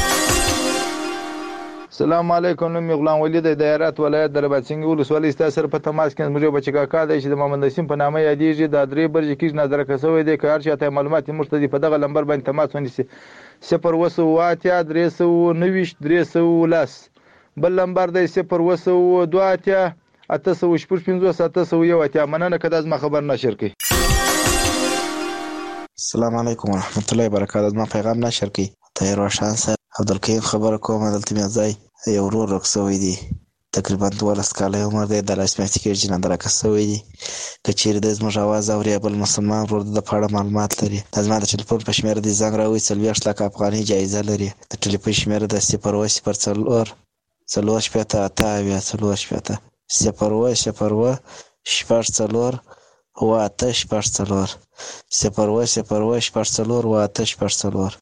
السلام علیکم. نوم غلام ولی د هرات ولایت د رباطسنګ ولسوالۍ ستاسو سره په تماس کې زموږ بچی کاکا دی چې د محمد نسیم په نامه یادېږي. د درې برج کې نظر کسوي دی که هر چاته معلومات مرتدي په دغه نمبر باندې تماس ونیسي صفر و سو اتیا درې سو نوي درې سو لس. بل نمبر دی صفر و سو دوه اتیا اته سو شپږ پنځوس اته سو یو اتیا. مننه که دا زما خبر نشر کړي. السلام علیکم ورحمت الله وبرکاته. زما پیغام نشر کړي. طاهر روشن صاحب عبدالکریم خبره کوم. دلته مې ځای یو ورور ورک شوی دی، تقریبا دولس کاله عمر دی، د لاس میاشتې کېږي چې نادرکه شوی دی. که چیرې د زموږ اواز اوري بل مسلمان ورور د په اړه معلومات لري، دا زما د ټلیفون په شمېره دې زنګ راوړي. څلوېښت لکه افغانۍ جایزه لري. د ټلیفون شمېره د صفر اووه صفر څلور څلور شپېته اته اویا څلور شپېته صفر اووه صفر اووه شپږ څلور اووه اته شپږ څلور صفر اووه صفر اووه شپږ څلور اووه اته شپږ څلور.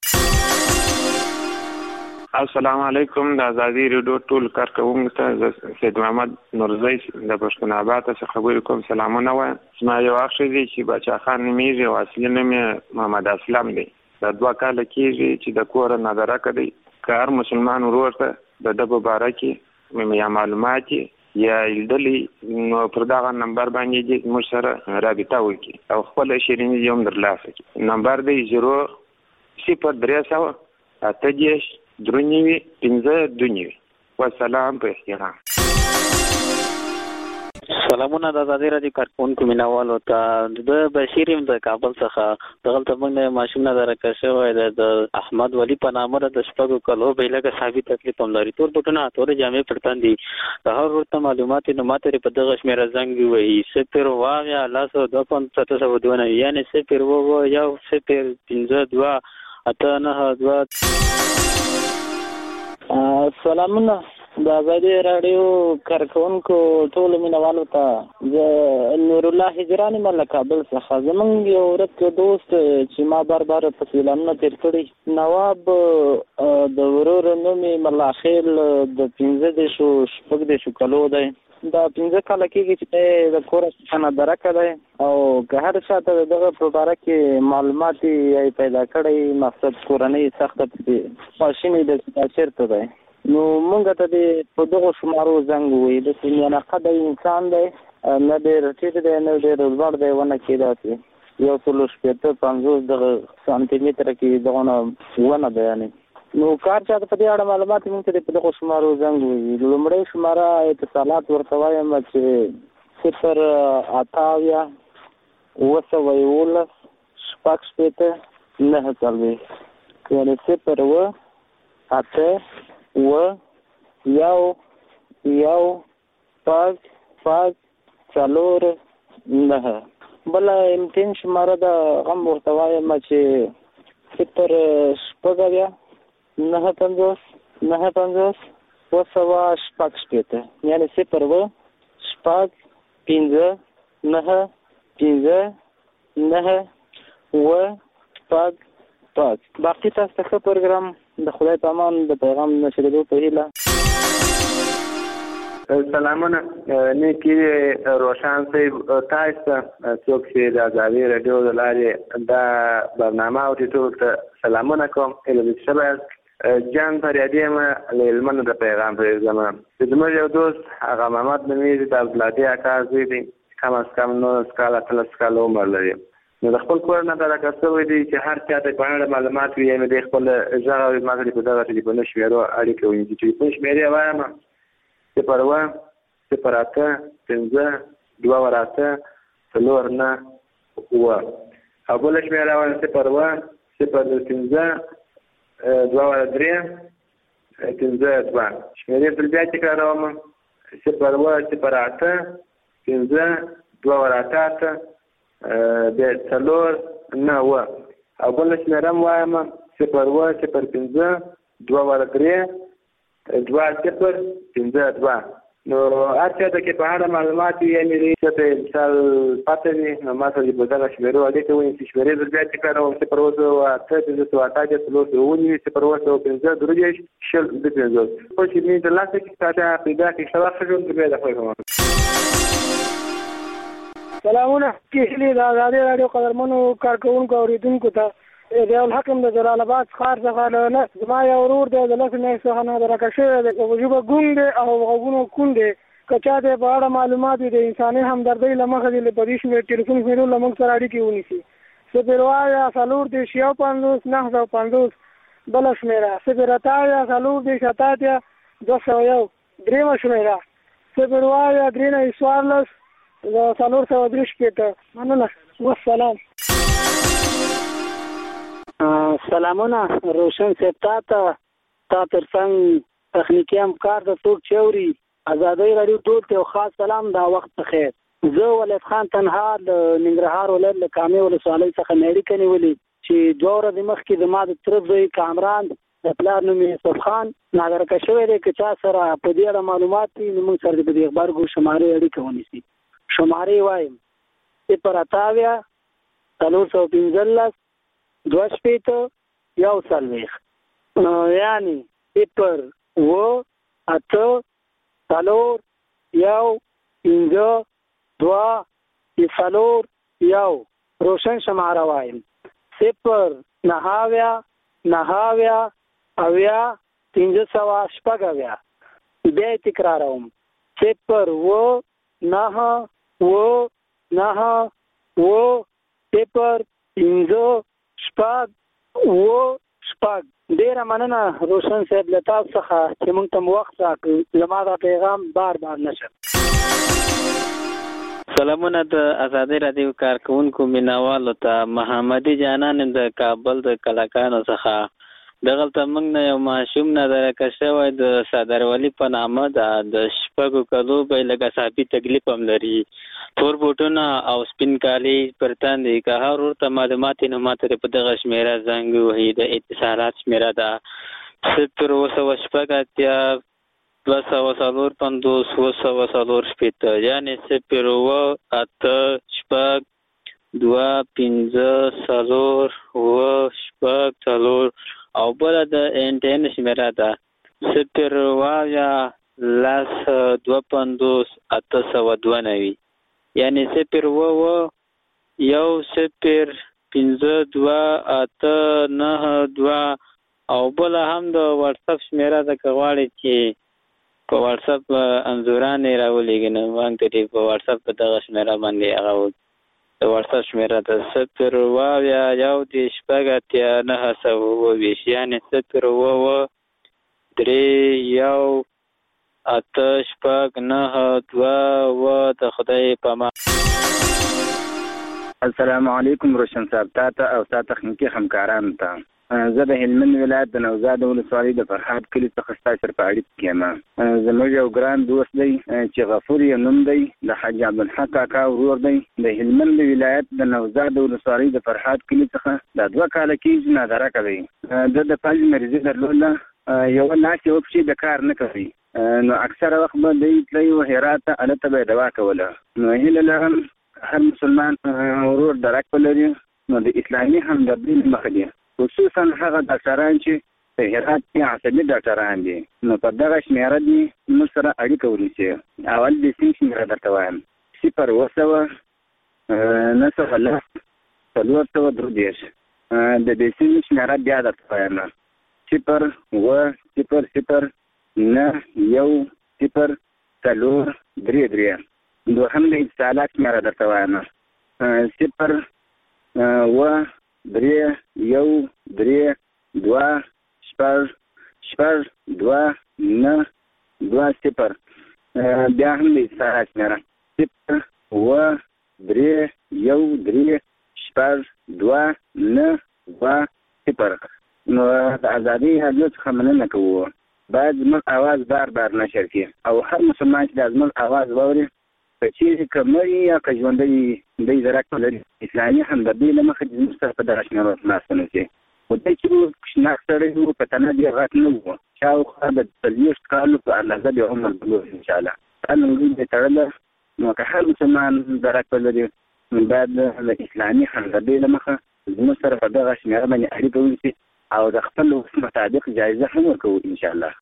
السلام علیکم. د ازادۍ رادیو ټول کارکونکو ته سید محمد نورزی د پښتون آباد څخه خبرې کوم. سلامونه وایم. زما یو اخ دی چې بچا خان نومیږي او اصلي نوم یې محمد اسلم دی. د دوه کاله کېږي چې د کوره نادرکه دی. که هر مسلمان ورور ته د ده په باره کې یا معلومات یا لیدلي نو پر دغه نمبر باندې دې موږ سره رابطه وکړي او خپل شیریني دې هم درلاسه کړي. نمبر دی زیرو صفر درې سوه اته دېرش درنوي پنځه دوه نوي. والسلام په احترام. سلامونه د ازادۍ رادیو کارکونکو مینوالو ته. د بشیر یم د کابل څخه. دغلته موږ ماشوم نظرکه شوی دی د احمد ولی په نامه د شپږو کلو بیلګه ثابت تکلیف هم لري. تور بوټونه تورې جامې پر تن دي. که هر ورته معلومات نو ماته په دغه شمېره زنګ ووهي صفر اووه یا لس دوه پنځه اته سوه دوه نوي یعنې صفر اووه یو صفر پنځه دوه اته نهه دوه. سلامونه د ازادۍ راډیو کارکونکو ټولو مینوالو ته. زه نور الله هجران یم له کابل څخه. زموږ یو ورک دوست چې ما بار بار په سیلانونه تېر کړي، نواب د ورور نوم یې ملاخیل د پنځه دېرشو شپږ دېرشو کلو دی. دا پنځه کاله کېږي چې دی د کوره څخه نادرکه دی او که هر چا ته د دغه په باره کې معلومات یې پیدا کړی، مقصد کورنۍ سخته پسې خواشینې ده چې دا چېرته دی، نو موږ ته دې په دغو شمارو زنګ ووایي. داسې میانقده انسان دی، نه ډېر ټیټ دی نه ډېر لوړ دی، ونه کې داسې یو سلو شپېته پنځوس دغه سانتي متره کې دغونه ونه دی. یعنې نو کار چاته په دې اړه معلومات موږ ته په دغو شمارو زنګ ووایي. لومړی شماره اتصالات ورته وایم چې صفر اته اویا اوه سوه یولس شپږ شپېته نهه څلوېښت، یعنې صفر اوه اته و یو یو پاک پاک څلور نه. بل امتحان شماره د غم ورته وایم چې صفر شپږ اویا نهه پنځوس نهه پنځوس اوه سوه شپږ شپېته یعنې صفر اوه شپږ پنځه نهه پنځه نهه اوه شپږ پاک. باقي تاسو ته ښه پروګرام د خدای په امان د پیغام نشریدو په هیله. سلامونه نیکی روشن صاحب تاسو ته څوک چې د ازادي رادیو د لارې دا برنامه اوري ټول ته سلامونه کوم. اله شباب جان فریادی ما لمن د پیغام پرېږدم. زموږ یو دوست هغه محمد نومیږي د عبدالهادي اکا زوی دی، کم از کم نولس کاله اتلس کاله عمر لري. نو د خپل کور نه دا کار شوی دی چې هر چا ته په اړه معلومات وي، یعنې د خپل غږ او ما په دغه ټلیفون شمیرو اړیکه ونیسي. ټلیفون شمیرې وایم صفر اوه صفر اته پنځه دوه ور اته څلور نه اوه او بله شمېره وایم صفر اوه صفر پنځه دوه ور درې پنځه دوه. شمېرې بل بیا تکراروم صفر اوه صفر اته پنځه دوه ور اته اته بیا څلور نه اوه او بله شمېره هم وایم صفر اوه صفر پنځه دوه ور درې دوه صفر پنځه دوه. نو هر چا ته کې په اړه معلومات وي، یعنې څه ته مثال پته وي، نو ما ته په دغه شمېرو اړیکه ونیسي. شمېرې زه بیا تکراروم صفر اوه سوه اته پنځه سوه اته اتیا څلور سوه ونیوي صفر اوه سوه پنځه درې دېرش شل دوه پنځوس. خو چې مې ترلاسه کړي تا ته پیدا کړي ښه وخت ښه ژوند بیا د خوښ کوم. سلامونه کېهلي د ازادي راډیو قدرمنو کارکوونکو اورېدونکو ته ضیاءالحق یم د جلال آباد ښار څخه. نه زما یو ورور دی د لسو میاشتو څخه نادرکه شوی دی، په ژبه ګونګ دی او غوږونه کوڼ دی. که چا ته په اړه معلومات وي د انساني همدردۍ له مخې دې په دې شمېر ټلیفون شمېرو له موږ سره اړیکې ونیسي. صفر اوه اویا څلور دېرش یو پنځوس نهه سوه پنځوس بله شمېره، صفر اته اویا څلور دېرش اته اتیا دوه سوه یو درېیمه شمېره، صفر اوه اویا درې نوي څوارلس څلور سوه درې شپېته. مننه، والسلام. سلامونه روشن صاحب، تا ته تا تر څنګ تخنیکي همکار ته څوک چې اوري ازادۍ راډیو ټول ته یو خاص سلام، دا وخت په خیر. زه ولید خان تنها د ننګرهار ولایت له کامې ولسوالۍ څخه مې اړیکه نیولې چې دوه ورځې مخکې زما د تره زوی کامران د پلار نوم یې یوسف خان نادرکه شوی دی. که چا سره په دې اړه معلومات وي نو موږ سره د په دې غبرګو شمارې اړیکه ونیسي. شمارې وایم صفر اته اویا څلور سوه پنځلس دوه شپېته یو څلوېښت، یعنې صفر اوه اته څلور یو پنځه دوه څلور یو. روشن شماره وایم صفر نهه اویا نهه اویا اویا پنځه سوه شپږ اویا. بیا یې تکراروم صفر اوه نهه اوه نهه اوه صفر پنځه شپږ اوه شپږ. ډېره مننه روشن صاحب له تاسو څخه چې موږ ته وخت راکړ. زما دا پیغام بار بار نشم. سلامونه د ازادي راډیو کارکوونکو مینوالو ته، محمدي جانان د کابل د کلاکانو څخه. دغلته موږ نه یو ماشوم نادرکه شوی د صدرولي په نامه ده، د شپږو کلو به یې لږ اعصابي تکلیف هم لري، تور بوټونه او سپین کالي پر تن دي. که هر ورته معلومات یې نو ما ته په دغه شمېره زنګ ووهي. د اتصالات شمېره ده صفر اوه سوه شپږ اتیا دوه سوه څلور پنځوس اوه سوه څلور شپېته، یعنې صفر اوه اته شپږ دوه پنځه څلور اوه شپږ څلور. او بله د انټین شمېره ده صفر اوه اویا لس دوه پنځوس اته سوه دوه نوي، یعنې صفر اوه اوه یو صفر پنځه دوه اته نهه دوه. او بله هم د واټساپ شمېره ده، که غواړئ چې په واټساپ انځوران یې راولېږي نو موږ ته په واټساپ په دغه شمېره باندې هغه د واټساپ شمېره ده صفر اوه اویا یو دېرش شپږ اتیا نهه سوه اووه ویشت، یعنې صفر اوه اوه درې یو اته شپږ نهه دوه اوه. د خدای په امان. السلام علیکم روشن صاحب، تا ته او تا تخنیکي همکارانو ته. زه د هلمند ولایت د نوزاد ولسوالۍ د فرحات کلي څخه ستاسو سره په اړیکه کې یم. زموږ یو ګران دوست دی چې غفور یې نوم دی، د حاج عبدالحق کاکا ورور دی، د هلمند ولایت د نوزاد ولسوالۍ د فرحات کلي څخه د دوه کاله کېږي نادره کوي. د د فلج مریضي درلوده، یو لاس یو پښې د کار نه کوي، نو اکثره وخت به دی تللی و هرات ته، هلته به یې دوا کوله. نو هیله لرم هر مسلمان ورور درک ولري، نو د اسلامي همدردۍ له مخې دی، خصوصا هغه ډاکټران چې په هرات کې عصبي ډاکټران دي، نو په دغه شمېره دي موږ سره اړیکه ونیسي. اول د سیم شمېره درته وایم: صفر اوه سوه نهه سوه لس څلور سوه درې دېرش. د دې سیم شمېره بیا درته وایم: صفر اوه صفر صفر نه یو صفر څلور درې درې. دوهم د اتصالات شمېره درته وایم: صفر اوه درې یو درې دوه شپږ شپږ دوه نه دوه صفر. بیا هم د اتصالات شمېره: صفر اوه درې یو درې شپږ دوه نه دوه صفر. نو د ازادۍ راډیو څخه مننه کوو، باید زموږ اواز بار بار نشر کړي او هر مسلمان چې د زموږ اواز واوري، که چیرې که مړي یا که ژوندی دی درک ولري، اسلامي همدردۍ له مخې زموږ سره په دغه شمېرو تماس ونیسي. خو دی چې و شناک سړی و، په تنه ډېر غټ نه و، شاوخوا د څلوېښت کالو په اندازه د عمر درلود انشاءالله. دا لنګۍ دی تړله، نو که هر مسلمان درک ولري، نو باید د اسلامي همدردۍ له مخه زموږ سره په دغه شمېره باندې اړیکه ونیسي او د خپل وس مطابق جایزه هم ورکوو انشاءالله.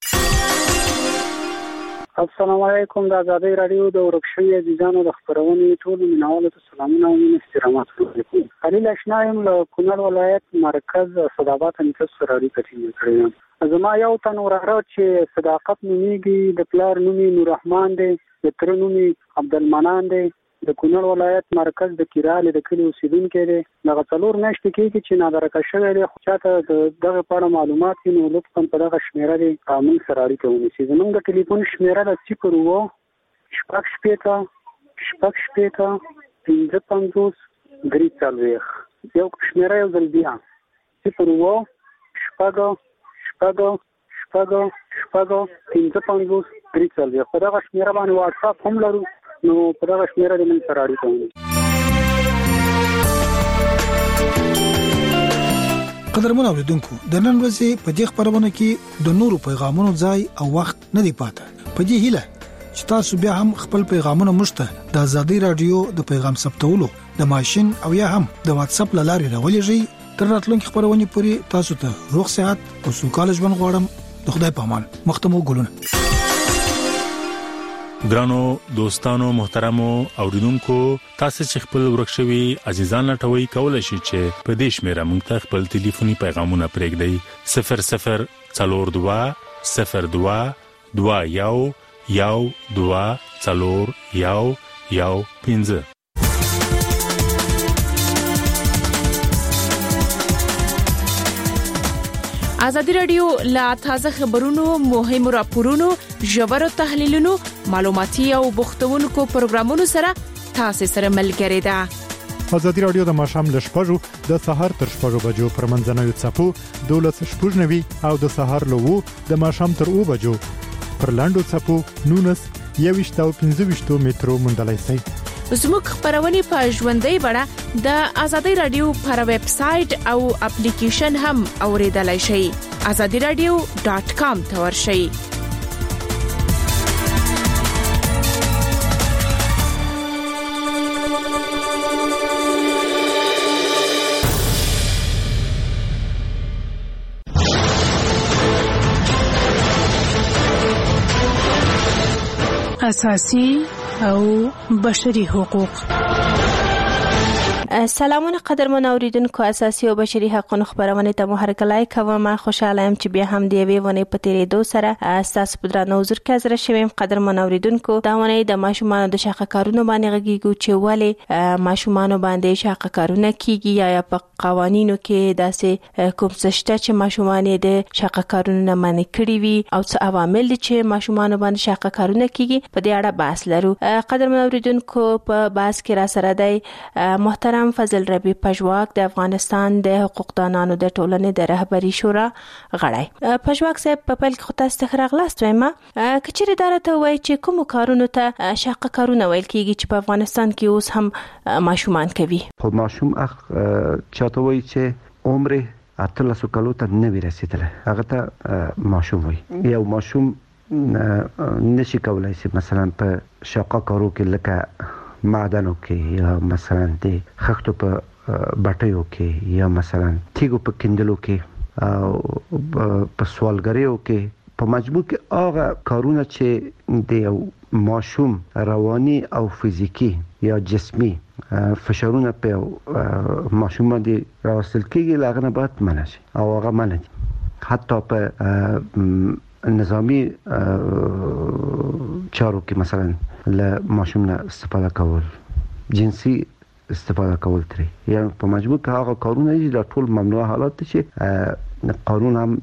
السلام علیکم. د ازادۍ راډیو د ورک شوي عزیزانو د خپرونې ټولو مینوالو ته سلامونه او مینې احترامات وکړم. خلیل اشنا یم له کونړ ولایت مرکز صدابات نیکه سره اړیکه ټینګه کړې یم. زما یو تن وراره چې صداقت نومیږي، د پلار نوم یې نوررحمان دی، د تره نوم یې عبدالمنان دی، د کونړ ولایت مرکز د کیرالې د کلي اوسېدونکی دی. دغه څلور میاشتې کېږي چې نادرکه شوی دی، خو چاته د دغه په اړه معلومات وي نو لطفا په دغه شمېره دی موږ سره اړیکه ونیسي. زموږ د ټلیفون شمېره ده صفر اوه شپږ شپېته شپږ شپېته پنځه پنځوس درې څلوېښت. یو شمېره یو ځل بیا: صفر اوه شپږ شپږ شپږ شپږ پنځه پنځوس درې څلوېښت. په دغه شمېره باندې واټساپ هم لرو، نو په دغه شمېره د موږ سره اړیکه ونیسي. قدرمن اوریدونکو، د نن ورځې په دې خبرونه کې د نورو پیغامونو ځای او وخت نه دی پاته. په دې هیله چې تاسو بیا هم خپل پیغامونه مشته د ازادۍ رادیو د پیغام ثبتولو د ماشين او یا هم د واتس اپ لارې راولېږئ. تر راتلونکي خبرونه پورې تاسو ته روغ صحت او سوکاله ژوند غواړم. د خدای په امان. مختمو ګلونه. ګرانو دوستانو محترمو اوریدونکو، تاسو چې خپل ورکشوي عزیزان لټوي، کولای شئ چې په دې شمیره موږ ته خپل ټلیفوني پیغامونه پرېږدئ: صفر صفر څلور دوه صفر دوه دوه یو یو دوه څلور یو یو پنځه. ازادي رادیو لا تازه خبرونو، مهمو راپورونو، ژورو تحلیلونو، معلوماتي او بوختونکو پروګرامونو سره تاسو سره ملګری ده. ازادي رادیو د ماښام له شپږو د سهار تر شپږو بجو پر منځنوي څپو دولس شپږ نوي او د سهار له وو د ماښام تر اوو بجو پر لاندو څپو نونس یويشت او پنځه ویشت مترو موندلای شئ. زموږ خبرونه په ژوندۍ بڼه د ازادي رادیو پر ویب سټ او اپلیکیشن هم اوریدلای شئ. azadi radio dot com ته ورشئ. اساسي او بشري حقوق. سلامونه قدرمن اوریدونکو، اساسي او بشري حقوقو خبرونه ته مو هرکلای کوم. خوشاله یم چې بیا هم دی وی ونه په تیرې دو سره اساس په درنو حضور کې حاضر شوم. قدرمن اوریدونکو، دا ونه د ماشومان د شاقه کارونو باندې غږیږي چې ولې ماشومان باندې شاقه کارونه کیږي یا په قوانینو کې داسې کوم څه شته چې ماشومان د شاقه کارونو منع کړی وي او څه عوامل چې ماشومان باندې شاقه کارونه کیږي، په دې اړه بحث لرو. قدرمن اوریدونکو، په بحث کې را سره دی محترم محترم فضل ربی پژواک د افغانستان د حقوقدانانو د ټولنې د رهبری شورا غړی. پژواک صاحب په پیل کې خو تاسو ته راغلاست وایم کچېرې دا راته وایي چې کوم کارونو ته شاقه کارونه ویل کېږي چې په افغانستان کې اوس هم ماشومان کوي. خو ماشوم اخ چاته وایي چې عمر اتلسو کالو ته نه وی رسیدلی هغه ته ماشوم وایي. یو ماشوم نشي کولای شي مثلا په شاقه کارو کې لکه معدنو کې یا مثلا د خښتو په بټیو کې یا مثلا تیګو په کندلو کې او په سوالګریو کې په مجموع کې هغه کارونه چې د یو ماشوم رواني او فزیکی یا جسمی فشارونه په ماشوم باندې راوستل کېږي لاغه نه باید منع شي او هغه منع دي. حتی په نظامی چارو کې مثلا له ماشوم نه استفاده کول جنسي استفاده کول ترې یا په مجموع کې هغه کارونه دي د ټول ممنوع حالات چې قانون هم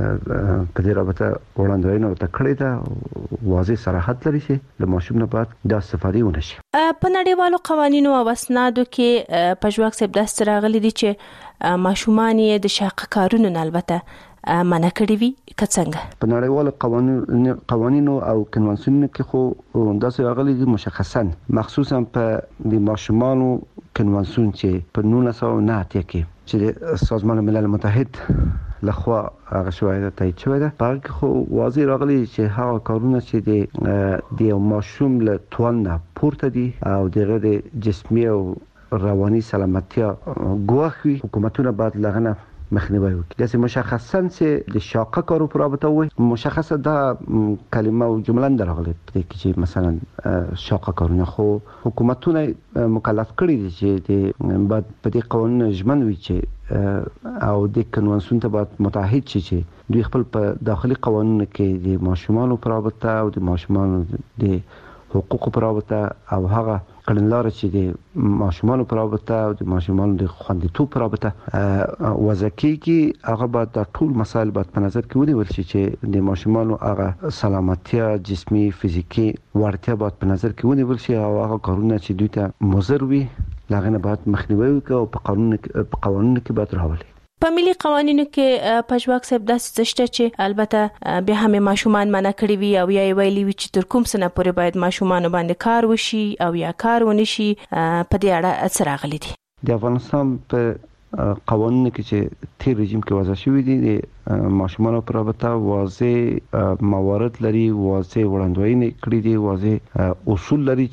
په دې رابطه وړاندوینه ورته کړې ده واضح صراحت لري چې د ماشوم نه باید د استفادې ونه شي. په نړیوالو قوانینو او اسنادو کې پژواک صاحب داسې راغلي دي چې ماشومان یې د شاقه کارونو نه البته منع کړی وي که څنګه په نړیوالو قوانینو قوانینو او کنوانسیونونو کې خو داسې راغلي دي مشخصا مخصوصا په د ماشومانو کنوانسیون چې په نولس سوه نه اتیا کې چې د سازمان ملل متحد لخوا هغه شوی ده تایید شوی ده په هغه کې خو واضح راغلي چې هغه کارونه چې د یو ماشوم له توان نه پورته دي او دغه د جسمي او رواني سلامتیا ګواښ وي حکومتونه باید لغه نه مخنیوي وکړي. داسې مشخصا چې د شاقه کارو پر رابطه وي مشخصه دا کلمه او جمله نه راغلي پرې چې مثلا شاقه کارونه خو حکومتونه مکلف کړي دي چې د بعد په دې قانون ژمن وي چې او د کنوانسیون ته باید متحد شي چې دوی خپل په داخلي قوانینو کې د ماشومانو پر رابطه او د ماشومانو د حقوقو پر رابطه او هغه کړنلاره چې د ماشومانو پر رابطه او د ماشومانو د خوندیتوب پر رابطه وضع کیږي هغه باید د ټول مسایل باید په نظر کې ونیول شي چې د ماشومانو هغه سلامتیا جسمي فزیکی وړتیا باید په نظر کې ونیول شي او هغه کارونه چې دوی ته مضر وي لاغه نه باید مخنیوي وکړي او په قانون په قوانینو کې باید راولي. په ملي قوانینو کې پژواک صاحب داسې څه شته چې البته بیا هم ماشومان منع کړی وي او یا ویلي وي چې تر کوم سنه پورې باید ماشومان باندې کار وشي او یا کار ونی شي په دې اړه څه راغلي دي؟ د افغانستان په قوانینو کې چې تیر رژیم کې وضع شوی دي د ماشومان پر رابطه واضح موارد لري واضح وړاندوینې کړې دي واضح اصول لري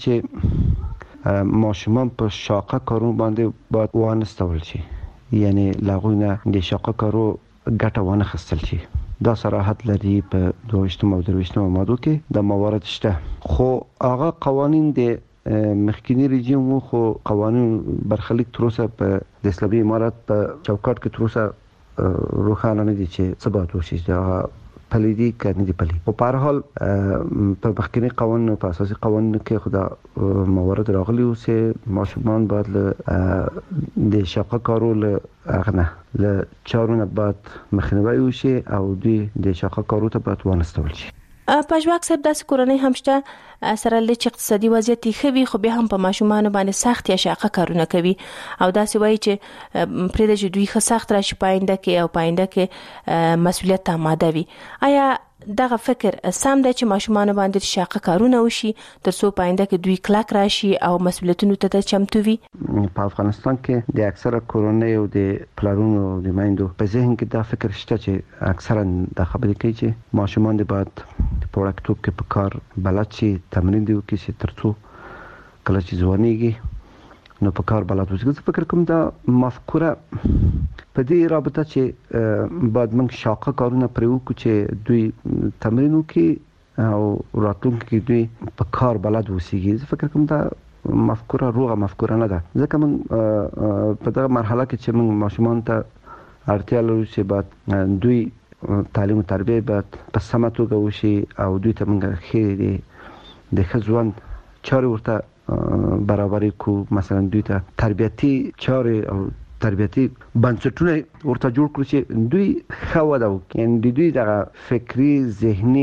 چې ماشومان په شاقه کارونو باندې باید وانستول شي یعنی لاغوینه د شاقه کارو ګټه ونه خستل شي. دا صراحت لري په دویشتم او درویشتم ماده کې د موارد شته خو هغه قوانین د مخکینی رژیم خو قوانین برخلیک تر اوسه په د اسلامي امارات په چوکاټ کې تر اوسه روښانه نه دي چې څه باید وشي دا پلیدي کنه دی پلی په هر حال په مخکینی قوانینو په اساسي قوانینو کې خدا موارد راغلي او چې ماشومان باید له د شاقه کارو له اغنه له چارونه باید مخنیوي وشي او دوی د شاقه کارو ته باید وانستول شي. پژواک صاحب داسې کورنۍ هم شته سره له چې اقتصادي وضعیت ښه وي خو بیا هم په ماشومان باندې سخت یا شاقه کارونه کوي او داسې وایي چې پرې د دوی ښه سخت راشي پاینده کې او پاینده کې مسؤلیت آماده وي. آیا دغه فکر سم دی چې ماشومان باندې شاقه کارونه وشي تر څو پاینده کې دوی کلک راشي او مسؤلیتونو ته چمتو وي؟ په افغانستان کې د اکثره کورنۍ او د پلارونو او د میندو په ذهن کې دا فکر شته چې اکثرا د خبرې کوي چې ماشومان د بعد په وړکتوب کې په کار بلد شي تمرین دی وکړي چې تر څو کله چې ځوانيږي نو په کار بلد وي. زه فکر کوم دا مفکوره په دې رابطه چې بعد موږ شاقه کارونه پرې وکړو چې دوی تمرین وکړي او راتلونکي کې دوی په کار بلد وسیږي. زه فکر کوم دا مفکوره روغه مفکوره نه ده ځکه موږ په دغه مرحله کې چې موږ ماشومان ته اړتیا لرو چې بعد دوی تعلیم او تربیه باید په سمه توګه وشي او دوی ته موږ خیر دي د ښځوان چارې ورته برابرۍ کو مثلا دوی ته تربیتي چارې او تربیتي بنسټونه ورته جوړ کړو چې دوی ښه وده وکړي یعنې د دوی دغه فکري ذهني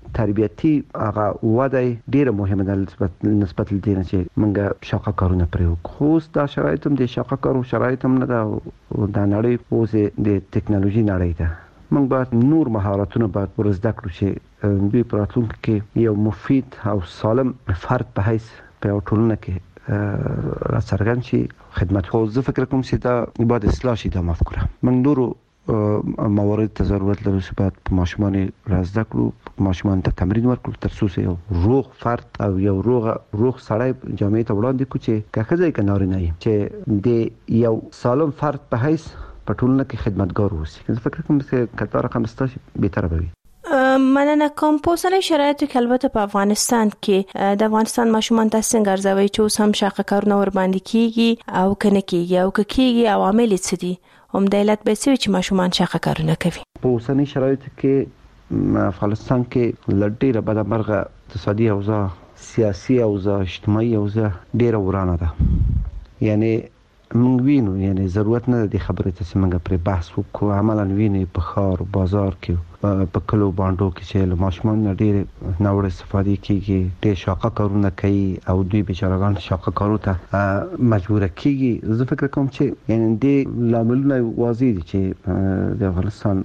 تربیتی هغه وده ډیره مهمه ده نسبت نسبت لدې چې موږ شاقه کارونه پرې خو دا شرایط هم د شاقه کارو شرایط هم نه ده او د نړۍ اوس د ټکنالوژي نړۍ ده. موږ باید نور مهارتونه باید ورزده کړو چې دوی په راتلونکي کې یو مفید او سالم فرد په حیث په ټولنه کې راڅرګند شي خدمت. خو زه فکر کوم چې دا باید اصلاح شي دا مفکوره. موږ نورو موارد ته ضرورت لرو چې باید په ماشومان رازده کړو، ماشومان ته تمرین ورکړو تر څو یو روغ فرد او یو روغ روغ سړی جامعه ته وړاندې کړو چې که ښځه که نارینه وي چې د یو سالم فرد په حیث په ټولنه کې خدمتګار اوسي. زه فکر کوم چې کله رقم ستاسو بهتره به وي. مننه کوم. په اوسنۍ شرایطو کې البته په افغانستان کې د افغانستان ماشومان تاسو څنګه ارزوي چې اوس هم شاقه کارونه ور باندې کیږي او کنه کیږي او کیږي عوامل څه دي؟ هم د علت به څه چې ماشومان شاقه کارونه کوي. په اوسنۍ شرایطو کې افغانستان کې لړډیره بدمرغه اقتصادي اوضاع، سیاسي اوضاع، اجتماعي اوضاع ډیره ورانه ده. یعنی موږ وینو یعنی ضرورت نه دی خبرې ته چې موږ پر بحث وکړو. عملاً ویني په ښار بازار کې په کلو باندې کې چې له ماشومان ډېر ناوړه استفاده کیږي، ډېر شاقه کارونه کوي او دوی بیچارهګان شاقه کارو ته مجبور کیږي. زه فکر کوم چې یعنی دې لاملونه واضح دي چې د افغانستان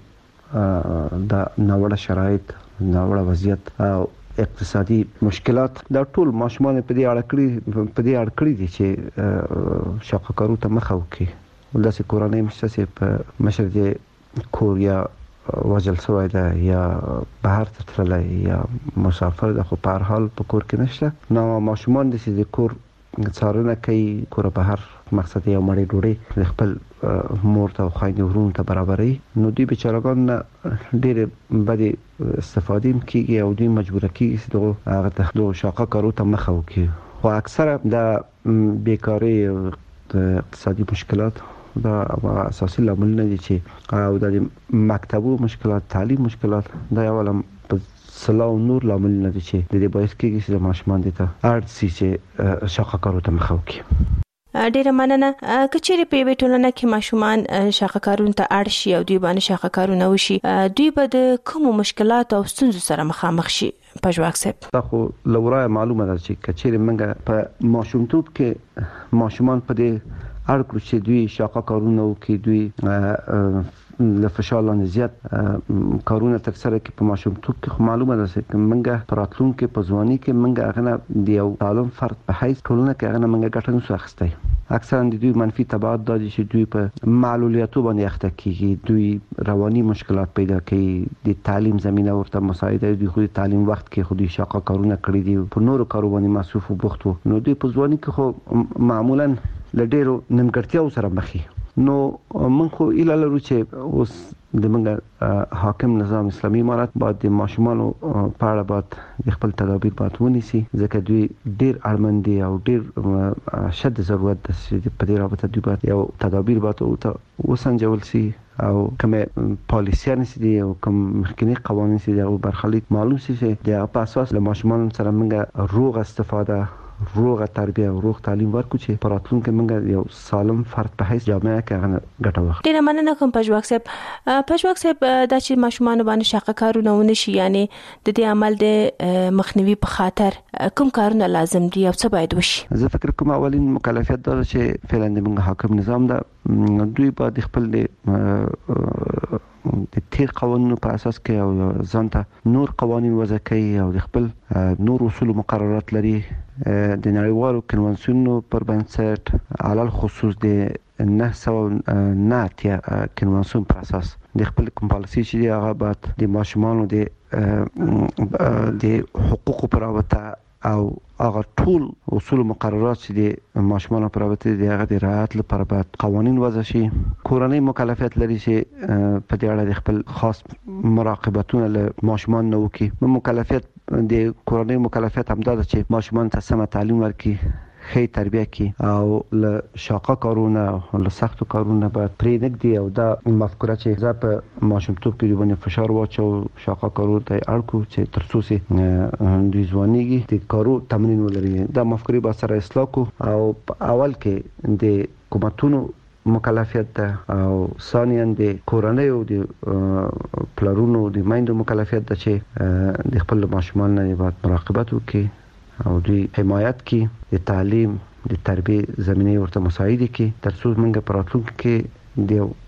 د ناوړه شرایط، ناوړه وضعیت او اقتصادي مشکلات دا ټول ماشومان په دې اړه کړی په دې اړه کړی دي چې شاقه کارو ته مخه وکړي. ولداسې کورنۍ مشته په مشر د کوریا وجل سوی ده یا بهر ته تللی یا مسافر ده، خو په هر حال په کور کې نشته. نو ماشومان د د کور څارنه کوي، کور بهر مقصد یو مړی ډوډۍ خپل مور ته او خویندې ورونو ته برابروي. نو دوی بیچارهګان ډېرې بدې استفادې کیږي او دوی مجبوره کیږي چې دغه هغه ته د شاقه کارو ته مخه وکړي. خو اکثره د بیکاري او د اقتصادي مشکلات دا اساسي لاملونه دي چې او د مکتبو مشکلات، تعلیم مشکلات دا یو لم سلاو نور لاملونه دي چې د دې باعث کېږي چې ماشومان دي ته اړ سي چې شاقه کارو ته مخه وکړي. ډیره مننه. کچېرې په یوې ټولنه کې ماشومان شاقه کارونو ته اړ شي او دوی باندې شاقه کارونه وشي، دوی به د کومو مشکلاتو او ستونزو سره مخامخ شي؟ پژواک صاحب، دا خو لورای معلومه ده چې کچېرې موږ په ماشومتوب کې ماشومان په دې اړ کړو چې دوی شاقه کارونه وکړي، دوی له فشار لاندې زیات کارونه ترسره کړي په ماشومتوب کې. خو معلومه ده چې موږ په راتلونکي په ځواني کې موږ هغه د یو سالم فرد په حیث ټولنه کې هغه موږ ګټه نشو اخیستی. اکثرا د دوی منفي تبعات دا دي چې دوی په معلولیاتو باندې اخته کیږي، دوی رواني مشکلات پیدا کوي، د تعلیم زمينه ورته مساعده دوی خو د تعلیم وخت کې خو د شاقه کارونه کړی دي، په نورو کارو باندې مصروف او بوخت وو. نو دوی په ځواني کې خو معمولا لډیرو نیمګړتیاو سره مخ شي. نو من خو اله لرو چې اوس د منګه حاکم نظام اسلامي امارات باید د ماشومانو په اړه باید د خپل تدابیر باید ونیسي، ځکه دوی ډیر اړمن دي او ډیر شد ضرورت ده چې په دې رابطه دوی باید یو تدابیر باید وسنجول سي او کومه پالیسیان سي دي او کوم مخکنی قوانین سي دي او برخلیک معلوم سي چې د په اساس له ماشومانو سره منګه روغ استفاده، روغه تربیه او روغ تعلیم ورکو چې په راتلونکي موږ یو سالم فرد په حیث جامعه کې هغه ګټه واخلو. ډیره مننه کوم پژواک صاحب. پژواک صاحب، دا چې ماشومان باندې شاقه کارونه ونشي، یعنی د دې عمل د مخنیوي په خاطر کوم کارونه لازم دي او څه باید وشي؟ زه فکر کوم اولین مکلفیت دا چې فعلا د موږ حاکم نظام دا دوی باید خپل د تیر قوانینو په اساس کې او ځانته نور قوانین وضع کوي او د خپل نور اصول مقررات لري د نړیوالو کنوانسیونونو پر بنسټ علل خصوص د نه سوه نه اتیا کنوانسیون پر اساس د خپل کوم پالیسي چې هغه باید د ماشومانو د د حقوقو پر رابطه او هغه ټول اصول مقررات چې د ماشومانو پر رابطه د هغه د رعایت لپاره باید قوانین وضع شي. کورنۍ مکلفیت لري چې په دې اړه د خپل خاص مراقبتونه له ماشومان نه وکړي. مکلفیت د کورنۍ مکلفیت هم دا ده چې ماشومان ته سمه تعلیم ورکړي، ښه تربیه کړي او له شاقه کارونه او له سختو کارونه باید پرې نږدي او دا مفکوره چې زه په ماشومتوب کې باندې فشار واچو شاقه کارو ته اړ کو چې تر څو سي دوی ځوانيږي د کارو تمرین ولري. دا مفکورې به سره اصلاح کو او په اول کې د حکومتونو مکلفیت ده او ثانیا د کورنۍ او د پلرونو د مایندو مکلفیت ده چې د خپل ماشومان نه باید مراقبت وکړي او د حمایت کې د تعلیم د تربیه زمینه ورته مساعده کړي تر څو موږ په راتلونکي کې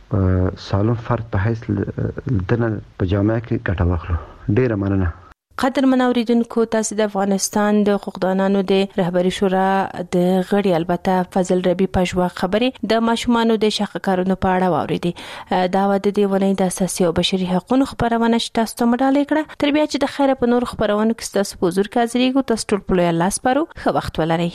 د سالم فرد په حیث دنه په جامعه کې ګټه واخلو. ډیره مننه. قدر منوریدونکو تاسو د افغانستان د حقوقدانانو د رهبری شورا د غړي البته فضل ربی پښوا خبرې د ماشومانو د شق کارونو په اړه واوریدي. دا و د دیونې د اساسي او بشري حقوقو خبرونه چې تاسو ته مډاله کړه. تر بیا چې د خیره په نور خبرونه کې تاسو په حضور کې حاضرېږو. تاسو ټول په لوی الله سپارو. ښه وخت ولرئ.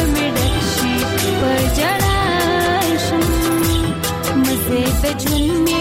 ژوند